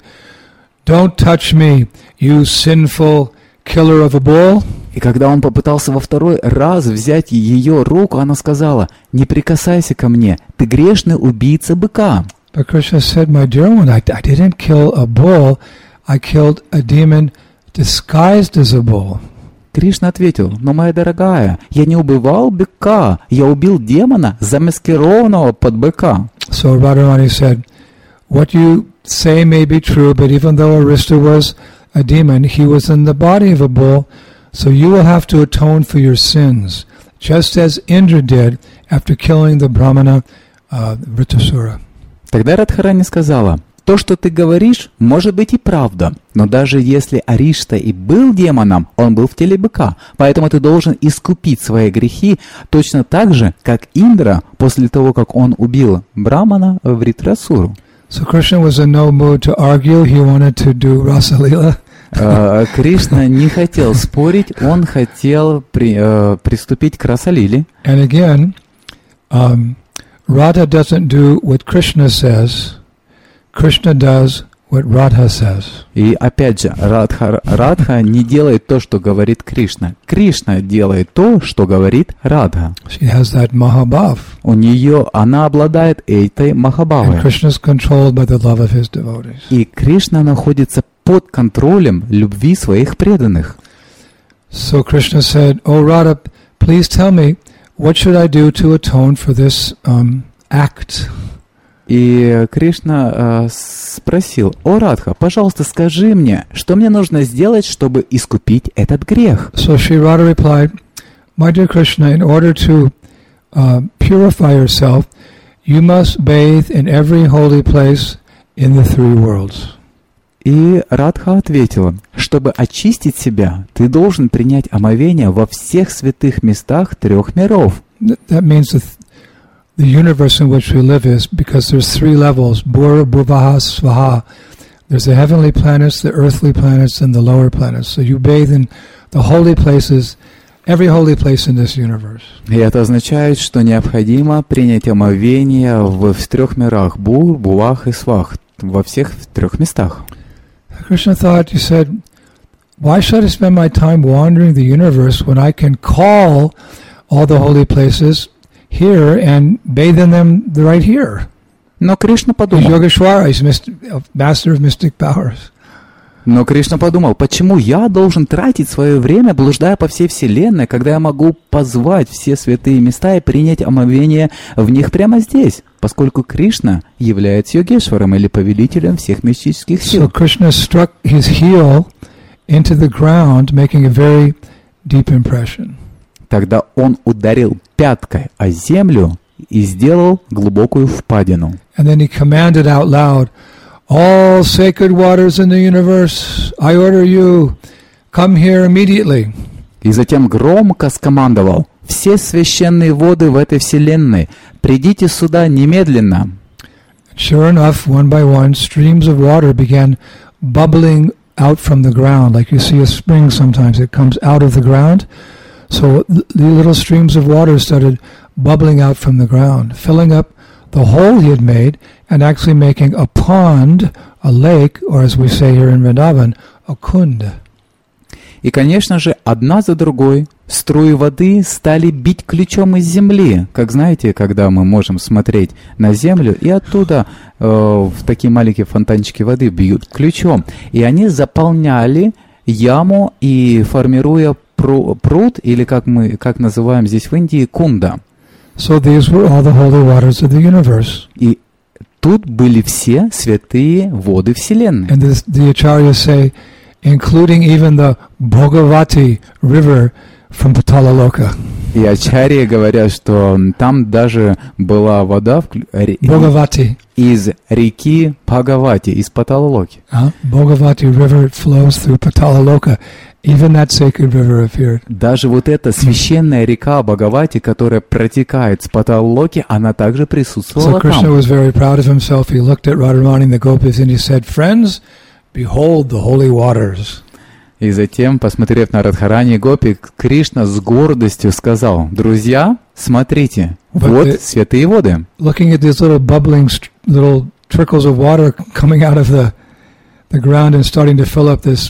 don't touch me, you sinful killer of a bull. И когда он попытался во второй раз взять ее руку, она сказала: не прикасайся ко мне, ты грешный убийца быка. But Krishna said, my dear one, I, I didn't kill a bull, I killed a demon disguised as a bull. Кришна ответил: но, моя дорогая, я не убивал быка, я убил демона, замаскированного под быка. So Radharani said, what you say may be true, but even though Arista was a demon, he was in the body of a bull, so you will have to atone for your sins, just as Indra did after killing the Brahmana uh, Vritasura. Тогда Радхарани сказала: то, что ты говоришь, может быть и правда, но даже если Аришта и был демоном, он был в теле быка, поэтому ты должен искупить свои грехи точно так же, как Индра после того, как он убил Брамана Вритрасуру. So Krishna was in no mood to argue, he wanted to do Rasa Lila. Uh, Кришна не хотел спорить, он хотел при, uh, приступить к Раса-лиле. And again, um, Radha doesn't do what Krishna says, Krishna does what Radha says. И опять же, Радха, Радха не делает то, что говорит Кришна. Кришна делает то, что говорит Радха. She has that Mahabhav. У нее, она обладает этой Махабхавой. And Krishna is controlled by the love of his devotees. И Кришна находится под контролем любви своих преданных. So Krishna said, "Oh Radha, please tell me, what should I do to atone for this um, act И Кришна э, спросил: «О Радха, пожалуйста, скажи мне, что мне нужно сделать, чтобы искупить этот грех?» So Sri Radha replied, "My dear Krishna, in order to uh, purify yourself, you must bathe in every holy place in the three worlds." И Радха ответила: «Чтобы очистить себя, ты должен принять омовение во всех святых местах трех миров». That means that the universe in which we live is, because there's three levels, Bhur, Bhuvaha, Svaha. There's the heavenly planets, the earthly planets, and the lower planets. So you bathe in the holy places, every holy place in this universe. И это означает, что необходимо принять омовение в, в трех мирах: Бур, Бувах и Свах, во всех трех местах. Krishna thought, he said, why should I spend my time wandering the universe when I can call all the holy places here and bathe in them right here? Но Кришна подумал, Yogeshwara is master of mystic powers. Но Кришна подумал, почему я должен тратить свое время, блуждая по всей Вселенной, когда я могу позвать все святые места и принять омовение в них прямо здесь, поскольку Кришна является Йогешваром или повелителем всех мистических сил. So Krishna struck his heel into the ground, making a very deep impression. Тогда он ударил пяткой о землю и сделал глубокую впадину. And then he commanded out loud, all sacred waters in the universe, I order you, come here immediately. И затем громко скомандовал: все священные воды в этой вселенной, придите сюда немедленно. Sure enough, one by one, streams of water began bubbling out from the ground, like you see a spring sometimes, it comes out of the ground. So the little streams of water started bubbling out from the ground, filling up the hole he had made and actually making a pond, a lake, or as we say here in Vrindavan, a kund. И, конечно же, одна за другой струи воды стали бить ключом из земли. Как знаете, когда мы можем смотреть на землю, и оттуда э, в такие маленькие фонтанчики воды бьют ключом. И они заполняли яму и формируя пру- пруд, или как мы как называем здесь в Индии, кунда. So these were all the holy waters of the universe. И тут были все святые воды Вселенной. And this, the acharyas say, including even the Bhagavati river from Patalaloka. И ачарьи говорят, что там даже была вода в, Bhagavati. из реки Бхагавати, из Паталалоки. Uh, Bhagavati river flows through Patalaloka. Even that sacred river appeared. Даже вот эта священная река Бхагавати, которая протекает с Паталалоки, она также присутствовала So Krishna там. was very proud of himself. He looked at Radharani and the gopis and he said, friends, behold the holy waters. И затем, посмотрев на Радхарани и Гопи, Кришна с гордостью сказал: друзья, смотрите, But вот the- святые воды. Looking at these little bubbling, st- little trickles of water coming out of the the ground and starting to fill up this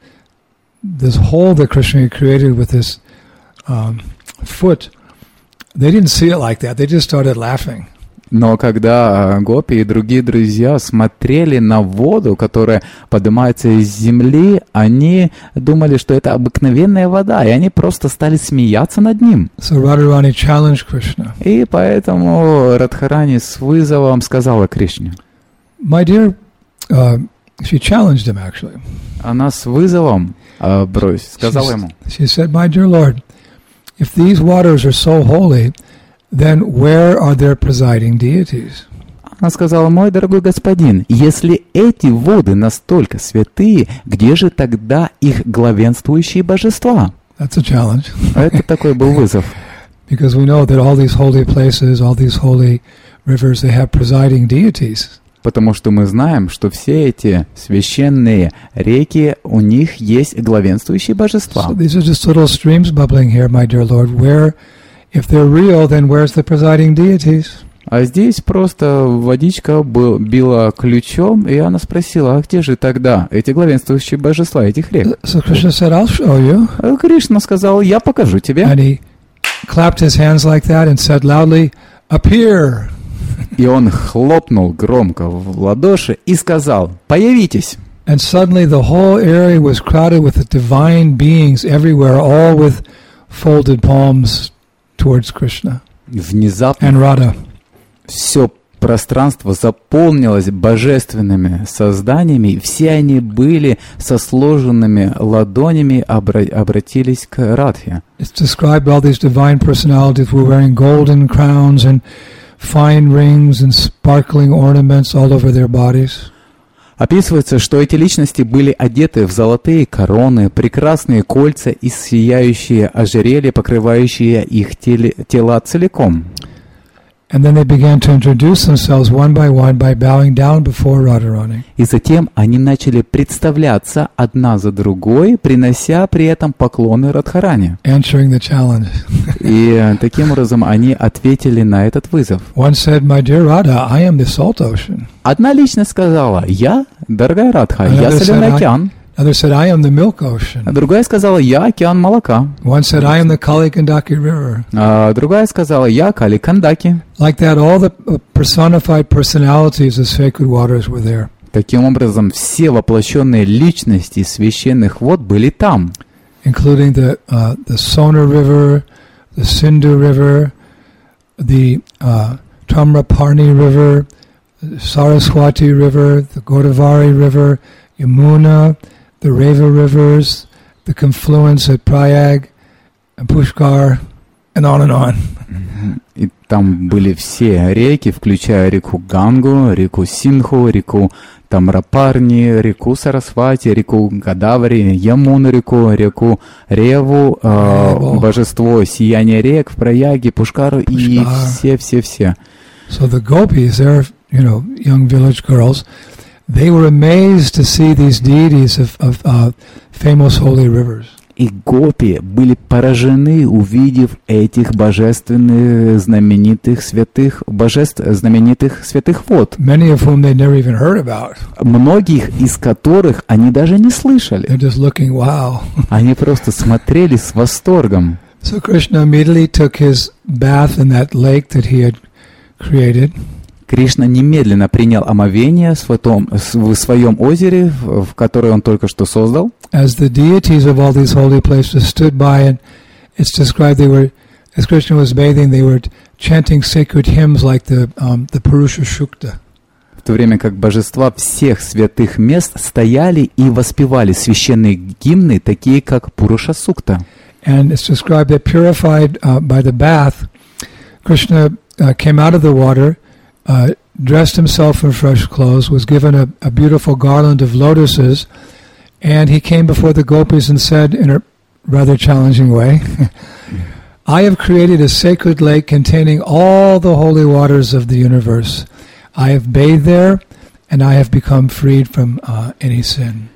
this hole that Krishna had created with this um, foot, they didn't see it like that. They just started laughing. Но когда Гопи и другие друзья смотрели на воду, которая поднимается из земли, они думали, что это обыкновенная вода, и они просто стали смеяться над ним. So Radharani challenged Krishna. И поэтому Радхарани с вызовом сказала Кришне. My dear, uh, she challenged him actually. Она с вызовом э, брось, сказала She, ему. she said, my dear Lord, if these waters are so holy, then where are their presiding deities? Она сказала: мой дорогой господин, если эти воды настолько святые, где же тогда их главенствующие божества? That's a challenge. Это такой был вызов. Because we know that all these holy places, all these holy rivers, they have presiding deities. Потому что мы знаем, что все эти священные реки, у них есть главенствующие божества. So these are just little streams bubbling here, my dear Lord. Where, if they're real, then where's the presiding deities? А здесь просто водичка был, била ключом, и она спросила: а где же тогда эти главенствующие божества этих рек? So Krishna said, I'll show you. А Кришна сказал: я покажу тебе. And he clapped his hands like that and said loudly, appear. И он хлопнул громко в ладоши и сказал: появитесь. And suddenly the whole area was crowded with the divine beings everywhere, all with folded palms towards Krishna Внезапно and Radha. все пространство заполнилось божественными созданиями, и все они были со сложенными ладонями, обра- обратились к Радхе. It's described all these divine personalities were wearing golden crowns and fine rings and sparkling ornaments all over their bodies. Описывается, что эти личности были одеты в золотые короны, прекрасные кольца и сияющие ожерелья, покрывающие их теле, тела целиком. And then they began to introduce themselves one by one by bowing down before Radharani. И затем они начали представляться одна за другой, принося при этом поклоны Радхарани. Answering the challenge. И таким образом они ответили на этот вызов. One said, "My dear Radha, I am the salt ocean." Одна личность сказала: «Я, дорогая Радха, я Another соленый said, I- океан». Another said, "I am the milk ocean." А другая сказала: «Я океан молока». One said, "I am the Kali Gandaki river." А другая сказала: «Я Кали Кандаки». Like that, all the uh, personified personalities of sacred waters were there. Таким образом, все воплощенные личности священных вод были там, Including the uh, the Sona River, the Sindhu River, the uh, Tamraparni River, the Saraswati River, the Godavari River, Yamuna, the Reva rivers, the confluence at Prayag and Pushkar, and on and on. и там были все реки, включая реку Гангу, реку Синдху, реку Тамрапарни, реку Сарасвати, реку Гадавари, Ямуну реку, реку Реву, э, божество сияния рек в Праяге, Пушкару и все-все-все. So the gopis, they're, you know, young village girls, they were amazed to see these deities of, of uh, famous holy rivers. И гопи были поражены, увидев этих божественных знаменитых святых, божеств знаменитых святых вод, Many of whom they never even heard about. многих из которых они даже не слышали. They're just looking, wow. Они просто смотрели с восторгом. So Krishna immediately took his bath in that lake that he had created. Кришна немедленно принял омовение в том- в своем озере, в в которое он только что создал. As the deities of all these holy places stood by, and it's described they were, as Krishna was bathing, they were chanting sacred hymns like the um, the Purusha Shukta. В то время как божества всех святых мест стояли и воспевали священные гимны, такие как Пуруша Сукта. And it's described that purified uh, by the bath, Krishna uh, came out of the water, uh, dressed himself in fresh clothes, was given a, a beautiful garland of lotuses, and he came before the gopis and said in a rather challenging way, I have created a sacred lake containing all the holy waters of the universe. I have bathed there, and I have become freed from uh, any sin.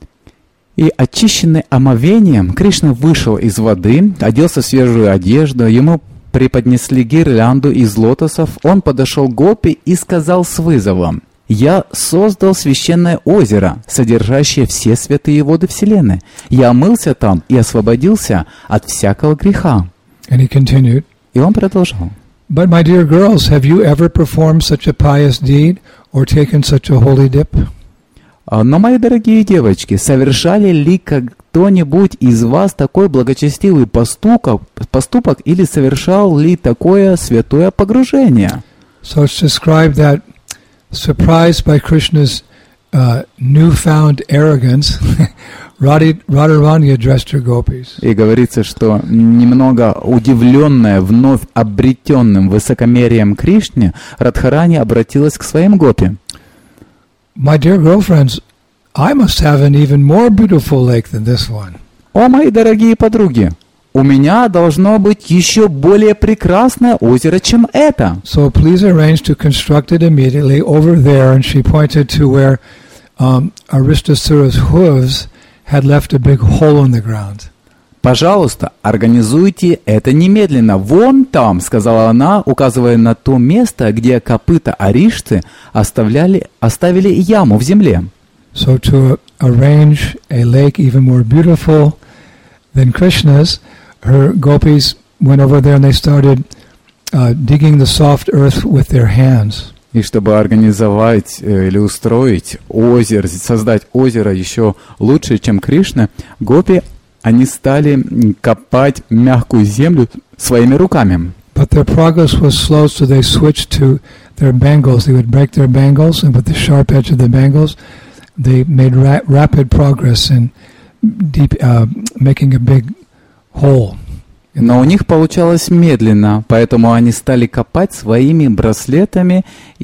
И очищенный омовением, Кришна вышел из воды, оделся в свежую одежду, ему преподнесли гирлянду из лотосов, он подошел к гопи и сказал с вызовом: «Я создал священное озеро, содержащее все святые воды Вселенной. Я омылся там и освободился от всякого греха». And he continued, И он продолжал: But, my dear girls, have you ever performed such a pious deed or taken such a holy dip? «Но, мои дорогие девочки, совершали ли кто-нибудь из вас такой благочестивый поступок, поступок или совершал ли такое святое погружение?» So it's described that, surprised by Krishna's uh, newfound arrogance, Radhi- Radharani addressed her gopis. И говорится, что немного удивленная вновь обретенным высокомерием Кришне, Радхарани обратилась к своим гопи. My dear girlfriends, I must have an even more beautiful lake than this one. «О, мои дорогие подруги, у меня должно быть еще более прекрасное озеро, чем это. So please arrange to construct it immediately over there. And she pointed to where um, Aristasura's hooves had left a big hole in the ground. Пожалуйста, организуйте это немедленно. Вон там», — сказала она, указывая на то место, где копыта Аришты оставляли, оставили яму в земле. So to arrange a lake even more beautiful than Krishna's, her gopis went over there and they started uh, digging the soft earth with their hands. И чтобы организовать э, или устроить озеро, создать озеро еще лучше, чем Кришна, гопи, они стали копать мягкую землю своими руками. But their progress was slow, so they switched to their bangles. They would break their bangles, and with the sharp edge of the bangles, they made ra- rapid progress in deep, uh, making a big hole. Но у них получалось медленно, поэтому они стали копать своими браслетами,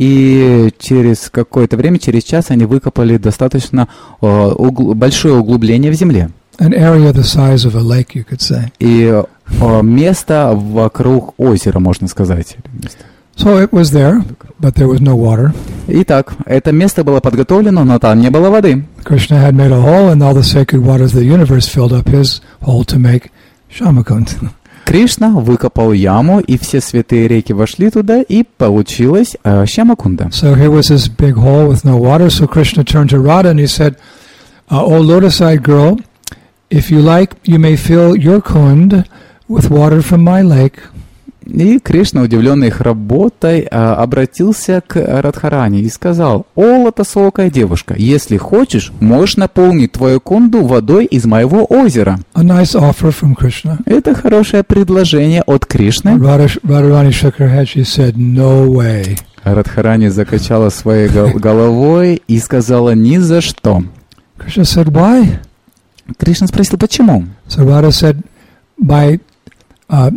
и через какое-то время, через час, они выкопали достаточно э, угл- большое углубление в земле. An area the size of a lake, you could say. И э, место вокруг озера, можно сказать. So it was there, but there was no water. Итак, это место было подготовлено, но там не было воды. Krishna had made a hole, and all the sacred waters of the universe filled up his hole to make Shamakund. Кришна выкопал яму, и все святые реки вошли туда, и получилась э, Шьямакунда. So here was this big hole with no water. So Krishna turned to Radha and he said, uh, "O lotus-eyed girl, if you like, you may fill your kund with water from my lake." И Кришна, удивленный их работой, э, обратился к Радхарани и сказал: «О, лотосоокая девушка, если хочешь, можешь наполнить твою кунду водой из моего озера». A nice offer from Krishna. Это хорошее предложение от Кришны. Radha, Radharani shook her head. She said, "No way." Радхарани закачала своей гол- головой и сказала: «Ни за что». Krishna said, "Why?" Кришна спросил: «Почему?» So Radha said, "By uh,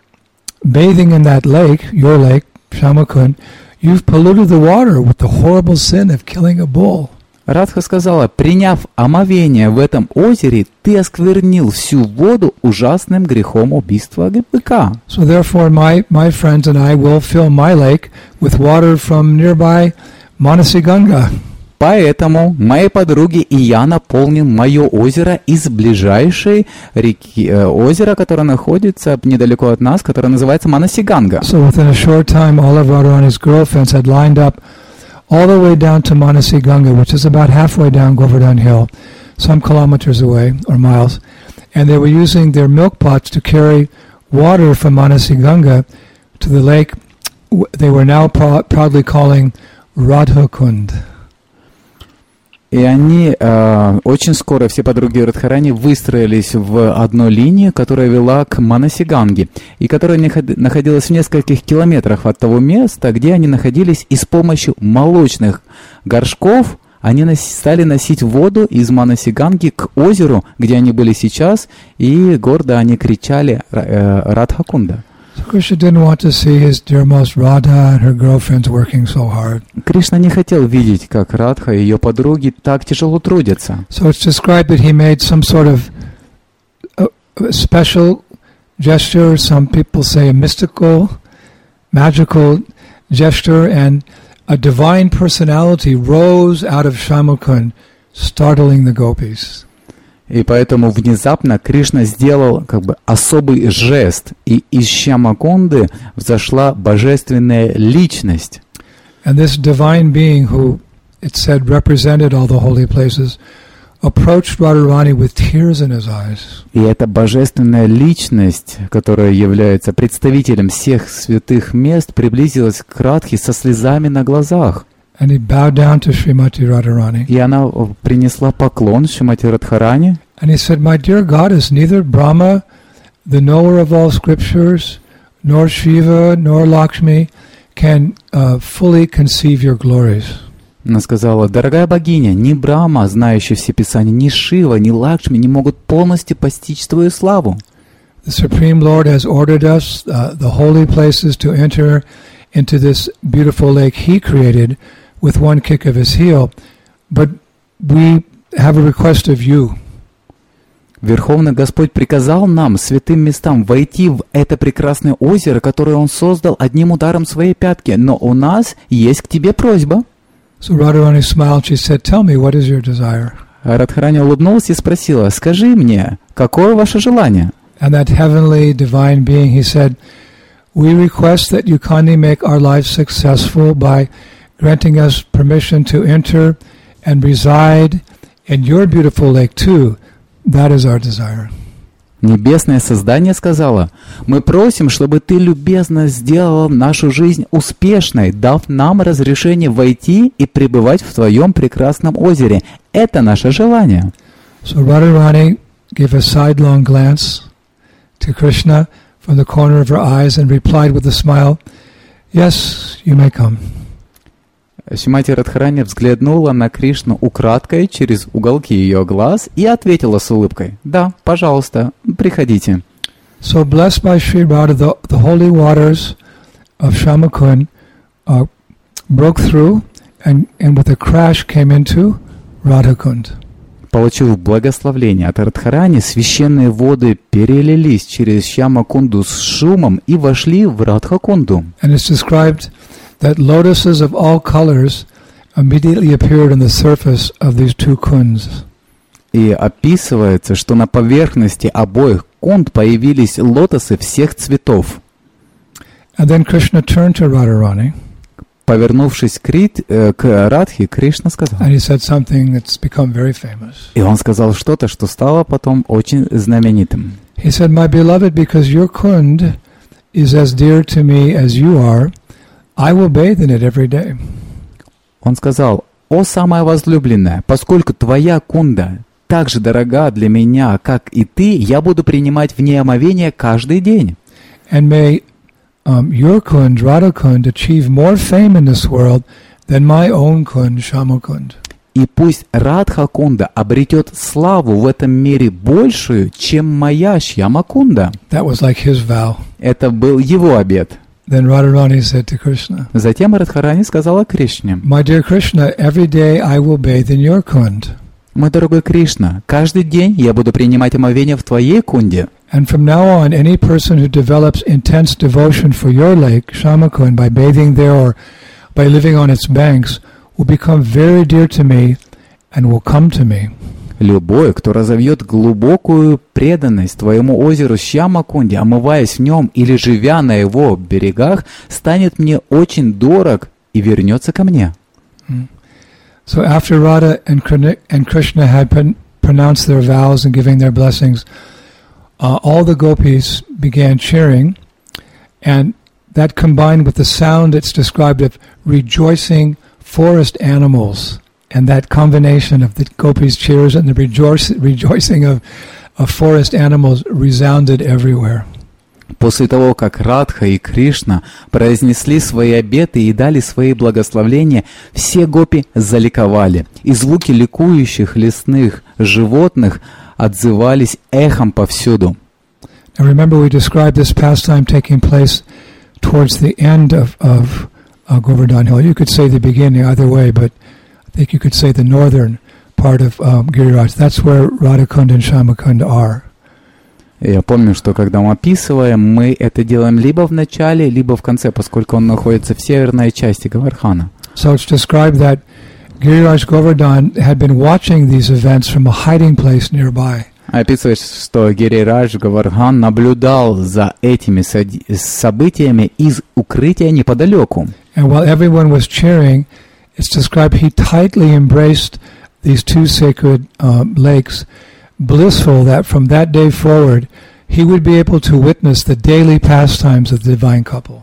bathing in that lake, your lake, Shamakund, you've polluted the water with the horrible sin of killing a bull." Радха сказала: «Приняв омовение в этом озере, ты осквернил всю воду ужасным грехом убийства быка». So therefore, my, my friends and I will fill my lake with water from nearby Manasiganga. Поэтому мои подруги и я наполним мое озеро из ближайшей реки, э, озера, которое находится недалеко от нас, которое называется Манасиганга. So within a short time, all of Radharani's girlfriends had lined up all the way down to Manasiganga, which is about halfway down Govardhan Hill, some kilometers away, or miles, and they were using their milk pots to carry water from Manasiganga to the lake they were now prou- proudly calling Radhakund. И они э, очень скоро, все подруги Радхарани, выстроились в одной линии, которая вела к Манасиганге, и которая находилась в нескольких километрах от того места, где они находились, и с помощью молочных горшков они нос- стали носить воду из Манасиганги к озеру, где они были сейчас, и гордо они кричали э, Радхакунда. So Krishna didn't want to see his dearmost Radha and her girlfriends working so hard. Кришна не хотел видеть, как Радха и ее подруги так тяжело трудятся. So it's described that he made some sort of a, a special gesture, some people say a mystical, magical gesture, and a divine personality rose out of Shamakund, startling the gopis. И поэтому внезапно Кришна сделал как бы особый жест, и из Шьямакунды взошла божественная личность. And this divine being, who it said represented all the holy places, approached Radharani with tears in his eyes. И эта божественная личность, которая является представителем всех святых мест, приблизилась к Радхе со слезами на глазах. And he bowed down to Srimati Radharani. И она принесла поклон Шримати Радхарани. And he said, "My dear goddess, neither Brahma, the knower of all scriptures, nor Shiva, nor Lakshmi can uh, fully conceive your glories." Она сказала: «Дорогая богиня, ни Брахма, знающий все писания, ни Шива, ни Лакшми не могут полностью постичь твою славу. The Supreme Lord has ordered us, uh, the holy places, to enter into this beautiful lake he created with one kick of his heel, but we have a request of you." Верховный Господь приказал нам, святым местам, войти в это прекрасное озеро, которое Он создал одним ударом своей пятки, но у нас есть к тебе просьба. So Radharani smiled. She said, "Tell me, what is your desire?" Радхарани улыбнулась и спросила: «Скажи мне, какое ваше желание?» And that heavenly divine being, he said, "We request that you kindly make our lives successful by granting us permission to enter and reside in your beautiful lake too. That is our desire." Небесное создание сказала: «Мы просим, чтобы ты любезно сделала нашу жизнь успешной, дав нам разрешение войти и пребывать в твоем прекрасном озере. Это наше желание». So Radharani gave a sidelong glance to Krishna from the corner of her eyes and replied with a smile, "Yes, you may come." Шримати Радхарани взглянула на Кришну украдкой через уголки ее глаз и ответила с улыбкой: «Да, пожалуйста, приходите». So blessed by Sri Radha, the, the holy waters of Shamakund uh, broke through and, and with a crash came into Radhakund. Получив благословление от Радхарани, священные воды перелились через Шьямакунду с шумом и вошли в Радхакунду. And it's described that lotuses of all colors immediately appeared on the surface of these two kunds. И описывается, что на поверхности обоих кунд появились лотосы всех цветов. And then Krishna turned to Radharani. Повернувшись к, Рит, э, к Радхе, Кришна сказал. And he said something that's become very famous. И он сказал что-то, что стало потом очень знаменитым. He said, "My beloved, because your kund is as dear to me as you are, I will bathe in it every day." Он сказал: «О, самая возлюбленная, поскольку твоя кунда так же дорога для меня, как и ты, я буду принимать в ней омовение каждый день. And may um, your kund, Radhakund, achieve more fame in this world than my own kund, Shamakund." И пусть Радха-кунда обретет славу в этом мире большую, чем моя Шьямакунда». That was like his vow. Это был его обет. Then Radharani said to Krishna, Затем Радхарани сказала Кришне: "My dear Krishna, every day I will bathe in your kund. «Мой дорогой Кришна, каждый день я буду принимать омовение в твоей кунде. And from now on, any person who develops intense devotion for your lake, Shamakund, by bathing there or by living on its banks, will become very dear to me and will come to me." Любой, кто разовьет глубокую преданность твоему озеру Шьямакунде, омываясь в нем или живя на его берегах, станет мне очень дорог и вернется ко мне. So after Radha and Krishna had pron- pronounced their vows and giving their blessings, uh, all the gopis began cheering, and that combined with the sound it's described of rejoicing forest animals, and that combination of the gopis' cheers and the rejoice, rejoicing of, of forest animals resounded everywhere. После того, как Радха и Кришна произнесли свои обеты и дали свои благословления, все гопи заликовали, и звуки ликующих лесных животных отзывались эхом повсюду. Now remember, we described this pastime taking place towards the end of, of uh, Govardhan Hill. You could say the beginning either way, but I think you could say the northern part of um, Giriraj. That's where Radhakund and Shamakund are. Я помню, что когда мы описываем, мы это делаем либо в начале, либо в конце, поскольку он находится в северной части Гавардхана. So it's described that Giriraj Govardhan had been watching these events from a hiding place nearby. Описывается, что Гирирадж Гавардхан наблюдал за этими событиями из укрытия неподалеку. And while everyone was cheering, it's described he tightly embraced these two sacred uh, lakes, blissful that from that day forward he would be able to witness the daily pastimes of the divine couple.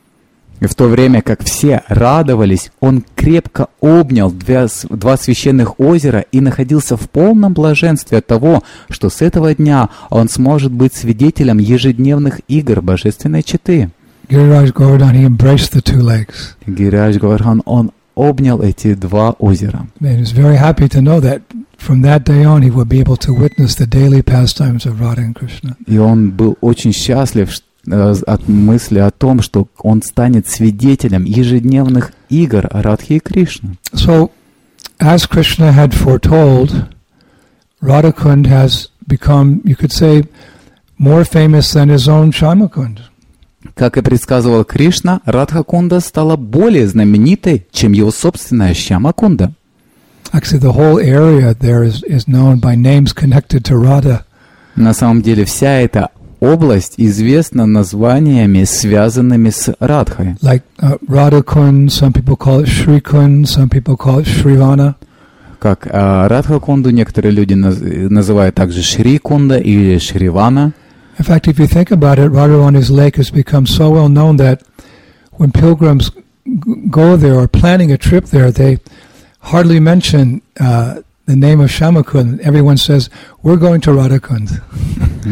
И в то время, как все радовались, он крепко обнял два, два священных озера и находился в полном блаженстве от того, что с этого дня он сможет быть свидетелем ежедневных игр божественной четы. Giriraj Govardhan, he embraced the two lakes. Гирирадж Гавардхан, он обнял эти два озера. And he was very happy to know that from that day on he would be able to witness the daily pastimes of Radha and Krishna. И он был очень счастлив от мысли о том, что он станет свидетелем ежедневных игр Радхи и Кришны. So, as Krishna had foretold, Radhakund has become, you could say, more famous than his own Shyamakund. Как и предсказывал Кришна, Радхакунда стала более знаменитой, чем его собственная Шьямакунда. Actually, the whole area there is, is known by names connected to Radha. На самом деле, вся эта область известна названиями, связанными с Радхой. Like uh, Radhakund, some people call it Shrikund, some people call it Shrivana. Как uh, Радхакунду некоторые люди наз- называют также Шрикунда или Шривана. In fact, if you think about it, Radharani's lake has become so well known that when pilgrims g- go there or planning a trip there, they hardly mention uh, the name of Shyamakund. Everyone says, "We're going to Radhakund."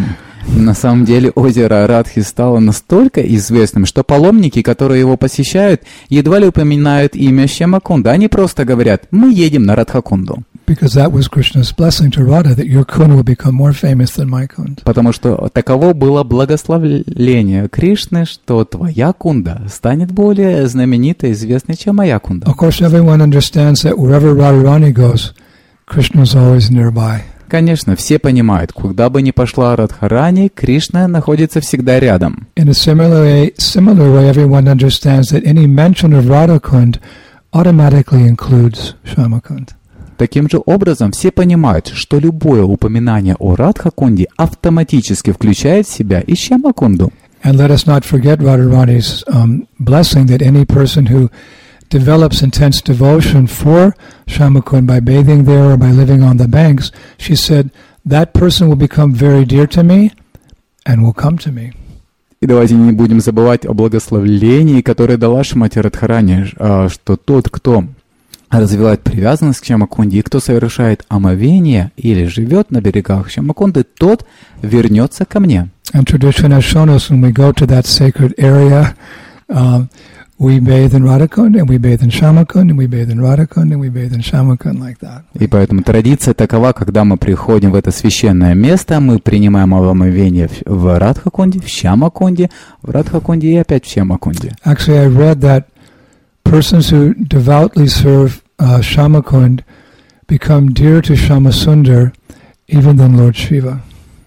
На самом деле озеро Радхи стало настолько известным, что паломники, которые его посещают, едва ли упоминают имя Шьямакунда. Они просто говорят: мы едем на Радхакунду. Because that was Krishna's blessing to Radha, that your kund will become more famous than my kund. Потому что таково было благословление Кришны, что твоя кунда станет более знаменитой, известной, чем моя кунда. Of course, everyone understands that wherever Radharani goes, Krishna is always nearby. Конечно, все понимают, куда бы ни пошла Радхарани, Кришна находится всегда рядом. In a similar way, similar way, everyone understands that any mention of Radhakund automatically includes Shyamakund. Таким же образом, все понимают, что любое упоминание о Радхакунде автоматически включает в себя и Шьямакунду. And let us not forget Radharani's um, blessing that any person who develops intense devotion for Shyamakund by bathing there or by living on the banks, she said, that person will become very dear to me and will come to me. И давайте не будем забывать о благословлении, которое дала Шримати Радхарани, что тот, кто развивает привязанность к Шьямакунде, и кто совершает омовение или живет на берегах Шьямакунды, тот вернется ко мне. And tradition has shown us when we go to that sacred area, um, we bathe in Radhakund, and we bathe in Shyamakund, and we bathe in Radhakund, and we bathe in Shyamakund, like that. И поэтому традиция такова, когда мы приходим в это священное место, мы принимаем омовение в Радхакунде, в Шьямакунде, в Радхакунде и опять в Шьямакунде. Actually, I read that persons who devoutly serve uh, Shyamakund become dear to Shyamasundar even than Lord Shiva.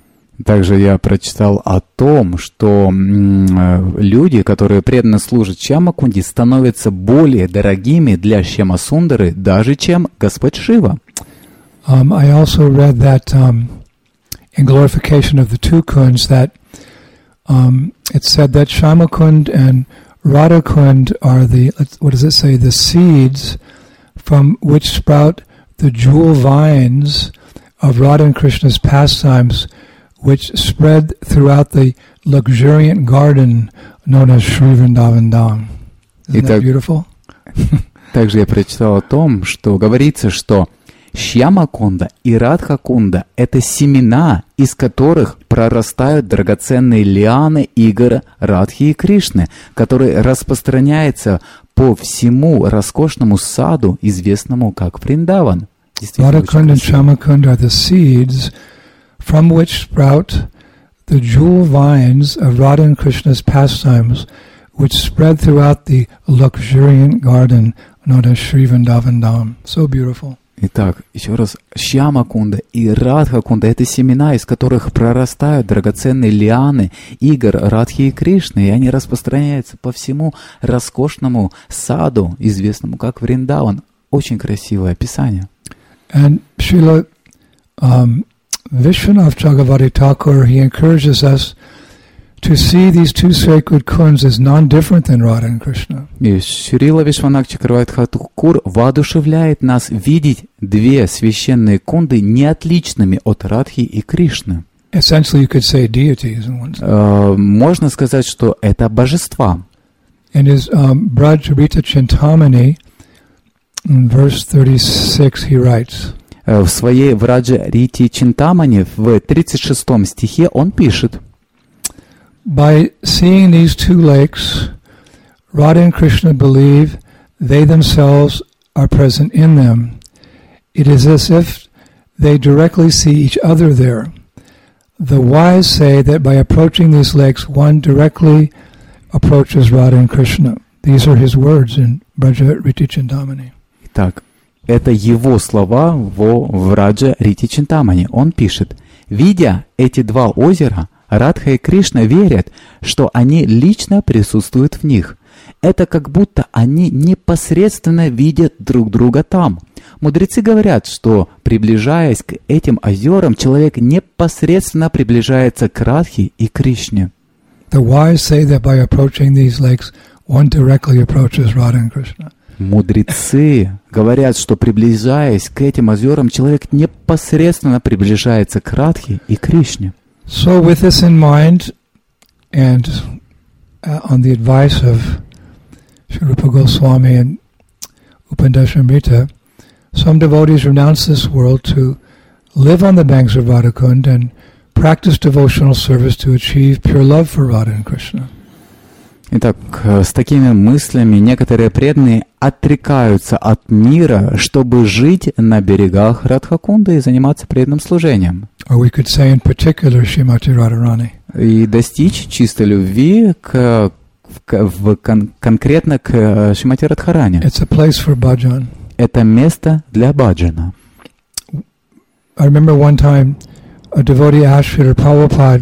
Также я прочитал о том, что м, люди, которые преданно служат Шьямакунде, становятся более дорогими для Шьямасундары, даже чем Господь Шива. Um, I also read that um, in glorification of the two kunds that um, it said that Shyamakund and Radhakund are the, what does it say, the seeds from which sprout the jewel vines of Radha and Krishna's pastimes, which spread throughout the luxuriant garden known as Sri Vrindavan Dham. Isn't that beautiful? Также я прочитал о том, что говорится, что Шьямакунда и Радхакунда — это семена, из которых прорастают драгоценные лианы игр Радхи и Кришны, которые распространяются по всему роскошному саду, известному как Вриндаван. Radhakund and Shyamakund are the seeds from which sprout the jewel vines of Radha and Krishna's pastimes, which spread throughout the luxuriant garden known as Sri Vrindavan Dham. So beautiful. Итак, еще раз, Шьямакунда и Радхакунда — это семена, из которых прорастают драгоценные лианы игр Радхи и Кришны, и они распространяются по всему роскошному саду, известному как Вриндаван. Очень красивое описание. And Srila um, Vishwanath Chakravarti Thakur, he encourages us to see these two sacred kunds as non-different than Radha and Krishna. И Шрила Вишванатх Чакраварти Тхакур воодушевляет нас видеть две священные кунды неотличными от Радхи и Кришны. Essentially, you could say deities in one sense. Uh, можно сказать, что это божества. In his um, Braj Rita Chintamani, in verse thirty-six, he writes, В своей Враджа Рити Чинтамани в тридцать шестом стихе он пишет: By seeing these two lakes, Radha and Krishna believe they themselves are present in them. It is as if they directly see each other there. The wise say that by approaching these lakes, one directly approaches Radha and Krishna. These are his words in Braja Riti Chintamani. Итак, это его слова во Враджа Рити Чинтамани. Он пишет: видя эти два озера, Радха и Кришна верят, что они лично присутствуют в них. Это как будто они непосредственно видят друг друга там. Мудрецы говорят, что, приближаясь к этим озерам, человек непосредственно приближается к Радхе и Кришне. The wise say that by approaching these lakes, one directly approaches Radha and Krishna. Мудрецы говорят, что, приближаясь к этим озерам, человек непосредственно приближается к Радхе и Кришне. So with this in mind, and uh, on the advice of Sri Rupa Goswami and Upandashamrita, some devotees renounce this world to live on the banks of Radhakund and practice devotional service to achieve pure love for Radha and Krishna. Итак, с такими мыслями некоторые преданные отрекаются от мира, чтобы жить на берегах Радхакунды и заниматься преданным служением. Or we could say in particular Srimati Radharani. И достичь чистой любви к, в, в, кон, конкретно к Шримати Радхарани. It's a place for bhajan. Это место для баджана. I remember one time a devotee asked Srila Prabhupada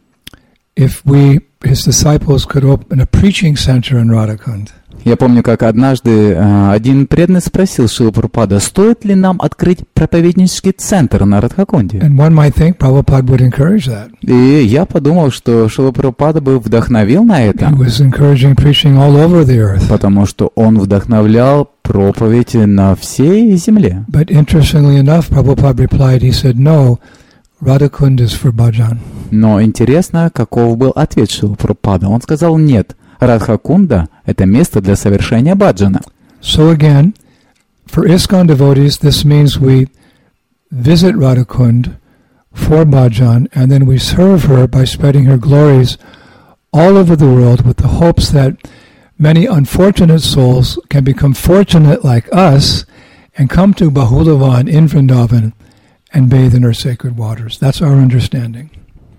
if we, his disciples, could open a preaching center in Radhakund. Я помню, как однажды uh, один преданный спросил Шрилу Прабхупада, стоит ли нам открыть проповеднический центр на Радхакунде. And one might think Prabhupada would encourage that. И я подумал, что Шрила Прабхупада бы вдохновил на это. He was encouraging preaching all over the earth. Потому что он вдохновлял проповедь на всей земле. But interestingly enough, Prabhupada replied, he said, no, Radhakund is for bhajan. Но интересно, каков был ответ Шрилы Прабхупады. Он сказал, нет, Радхакунда — это место для совершения баджана. So again, for ISKCON devotees, this means we visit Radhakund for bhajan, and then we serve her by spreading her glories all over the world with the hopes that many unfortunate souls can become fortunate like us and come to Bahulavan in Vrindavan and bathe in her sacred waters. That's our understanding.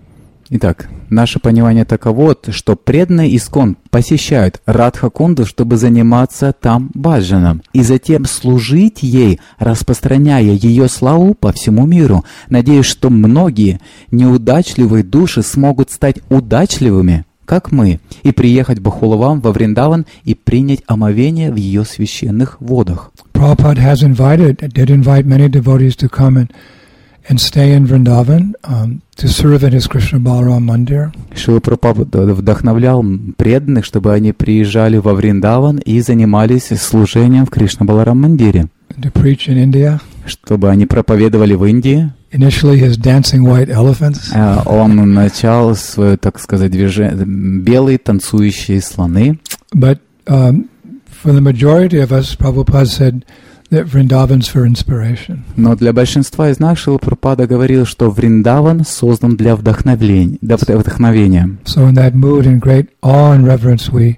Итак, наше понимание таково, что преданные ИСККОН посещают Радхакунду, чтобы заниматься там баджаном, и затем служить ей, распространяя ее славу по всему миру, надеясь, что многие неудачливые души смогут стать удачливыми, как мы, и приехать в Бахулаван во Вриндаван и принять омовение в ее священных водах. Prabhupada has invited, did invite many devotees to come and and stay in Vrindavan um, to serve at his Krishna Balaram Mandir. Шрила Прабхупада вдохновлял преданных, чтобы они приезжали во Вриндаван и занимались служением в Кришна Баларам Мандире. To preach in India. Чтобы они проповедовали в Индии. Initially his dancing white elephants. Он начал свое, так сказать, движение белые танцующие слоны. But um, for the majority of us, Prabhupada said that Vrindavan's for inspiration. Но для большинства из нас Шрила Прабхупада говорил, что Вриндаван создан для вдохновения. Для вдохновения. So in that mood, in great awe and reverence, we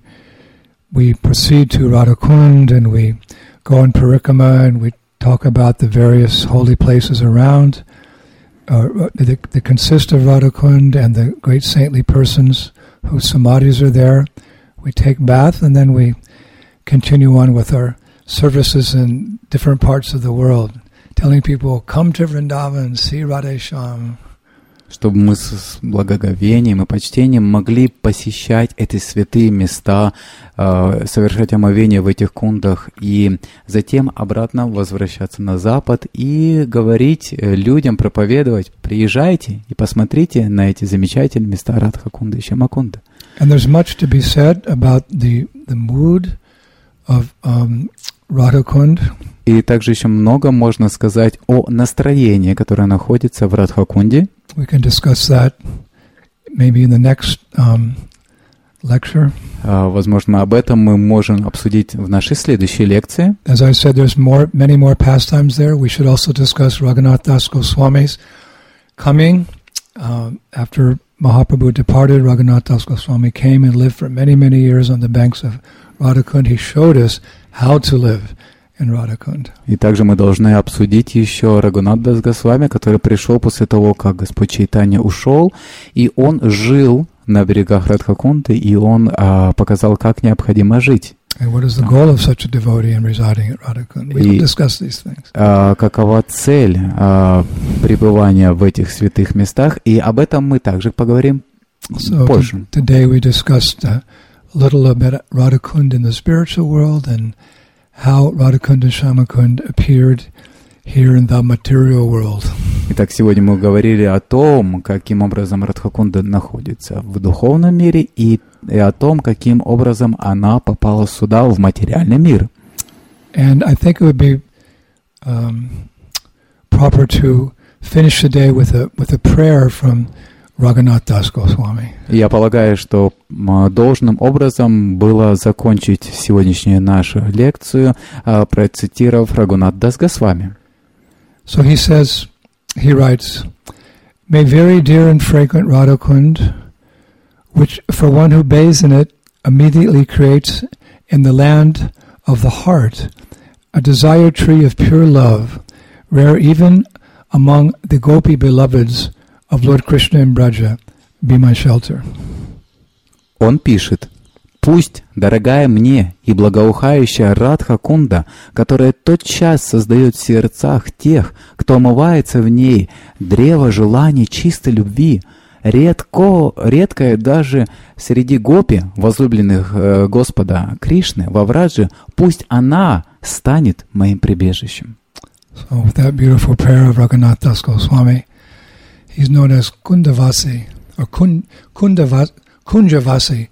we proceed to Radhakund and we go in parikrama and we talk about the various holy places around uh, that, that consist of Radhakund and the great saintly persons whose samadhis are there. We take bath and then we continue on with our services in different parts of the world, telling people, come to Vrindavan, see Radhesham. Чтобы мы с благоговением и почтением могли посещать эти святые места, э, совершать омовение в этих кундах и затем обратно возвращаться на запад и говорить людям, проповедовать, приезжайте и посмотрите на эти замечательные места Радхакунды и Шьямакунды. And there's much to be said about the, the mood of um, Radhakund. И также еще много можно сказать о настроении, которое находится в Радхакунде. We can discuss that maybe in the next um, lecture. Uh, возможно, об этом мы можем обсудить в нашей следующей лекции. As I said, there's more, many more pastimes there. We should also discuss Raghunath Das Goswami's coming. Um, after Mahaprabhu departed, Raghunath Das Goswami came and lived for many, many years on the banks of Radhakund. He showed us how to live in Radhakund. И также мы должны обсудить еще Рагунат Дас Госвами, который пришел после того, как Господь Чайтанья ушел, и он жил на берегах Радхакунды, и он а, показал, как необходимо жить. And what is the goal of such a devotee in residing at Radhakund? We will discuss these things. А, какова цель а, пребывания в этих святых местах, и об этом мы также поговорим so позже. Today we discussed uh, a little about Radhakund in the spiritual world and how Radhakund and Shyamakund appeared here in the material world. Итак, сегодня мы говорили о том, каким образом Радхакунда находится в духовном мире, и, и о том, каким образом она попала сюда, в материальный мир. And I think it would be um, proper to finish the day with a with a prayer from Raghunath Das Goswami. Я полагаю, что должным образом было закончить сегодняшнюю нашу лекцию, процитировав Рагунат Дас Госвами. So he says, he writes, May very dear and fragrant Radhakund, which for one who bathes in it immediately creates in the land of the heart a desire tree of pure love, rare even among the Gopi beloveds of Lord Krishna in Braja, be my shelter. Он пишет: «Пусть, дорогая мне и благоухающая Радха-кунда, которая тотчас создает в сердцах тех, кто омывается в ней, древо желаний чистой любви, редко, редкое даже среди гопи, возлюбленных э, Господа Кришны, во Врадже, пусть она станет моим прибежищем». So with that beautiful prayer of Raghunath Das Goswami, he's known as Kundavasi, or Kun, Kundavasi, Kunjavasi.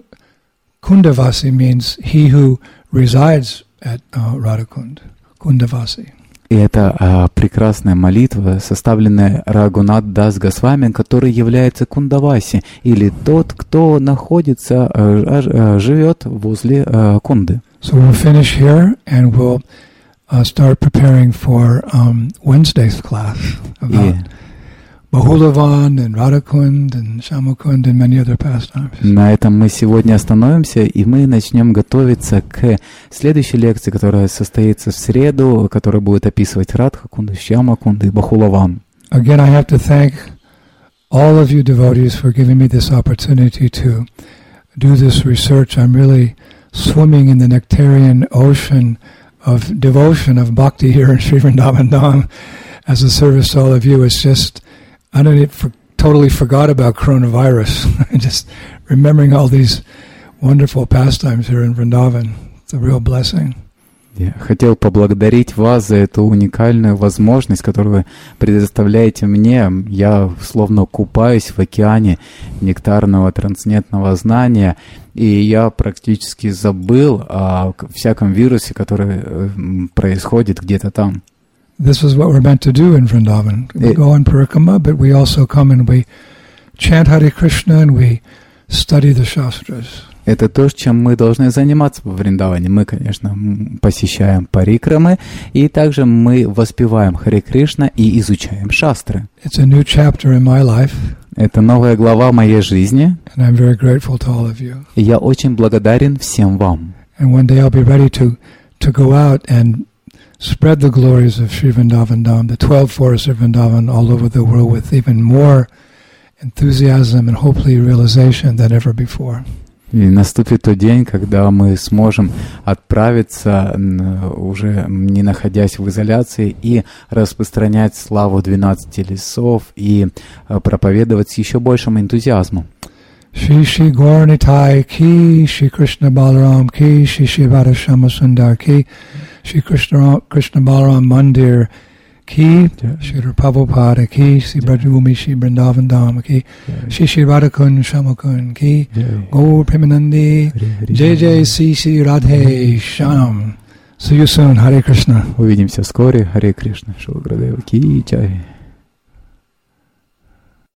Kundavasi means he who resides at uh, Radhakund, Kundavasi. И это а, прекрасная молитва, составленная Рагунат Дас Госвами, который является Кундаваси, или тот, кто находится, а, а, живет возле а, Кунды. So we'll finish here and we'll uh, start preparing for um, Wednesday's class about И Bahulavan and Radhakund and Shamakund and many other pastimes. на этом мы сегодня остановимся, и мы начнем готовиться к следующей лекции, которая состоится в среду, которая будет описывать Радха-кунду, Шьяма-кунду и Бахулаван. Again, I have to thank all of you devotees for giving me this opportunity to do this research. I'm really swimming in the nectarian ocean of devotion, of bhakti here in Sri Vrindavan Dham as a service to all of you. It's just, I don't even for, totally forgot about coronavirus. Just remembering all these wonderful pastimes here in Vrindavan. It's a real blessing. Я хотел поблагодарить вас за эту уникальную возможность, которую вы предоставляете мне. Я словно купаюсь в океане нектарного трансцендентного знания, и я практически забыл о всяком вирусе, который происходит где-то там. This is what we're meant to do in Vrindavan. We go on parikama, but we also come and we chant Hare Krishna and we study the Shastras. Это то, чем мы должны заниматься во Вриндаване. Мы, конечно, посещаем парикрамы, и также мы воспеваем Харе Кришна и изучаем шастры. It's a new chapter in my life. Это новая глава моей жизни. And I'm very grateful to all of you. И я очень благодарен всем вам. And one day I'll be ready to, to go out and spread the glories of Sri Vrindavan Dham, the twelve forests of Vrindavan all over the world with even more enthusiasm and hopefully realization than ever before. И наступит тот день, когда мы сможем отправиться, уже не находясь в изоляции, и распространять славу двенадцати лесов и проповедовать с еще большим энтузиазмом. Shri Shri Gaur Nitai ki, Shri Krishna Balaram ki, Shri Shri Radha Shama Sundar ki, Shri Krishna, Krishna Balaram Mandir ki, Shri Prabhupada ki, Shri Brajabhumi Shri Vrindavan Dham ki, Shri Shri Radhakund Shamakund ki, Gaur Premanandi, Jai Jai Shri Shri Radhe Sham. See you soon. Hare Krishna. Увидимся вскоре. Харе Кришна. Шри Гурудева ки джай.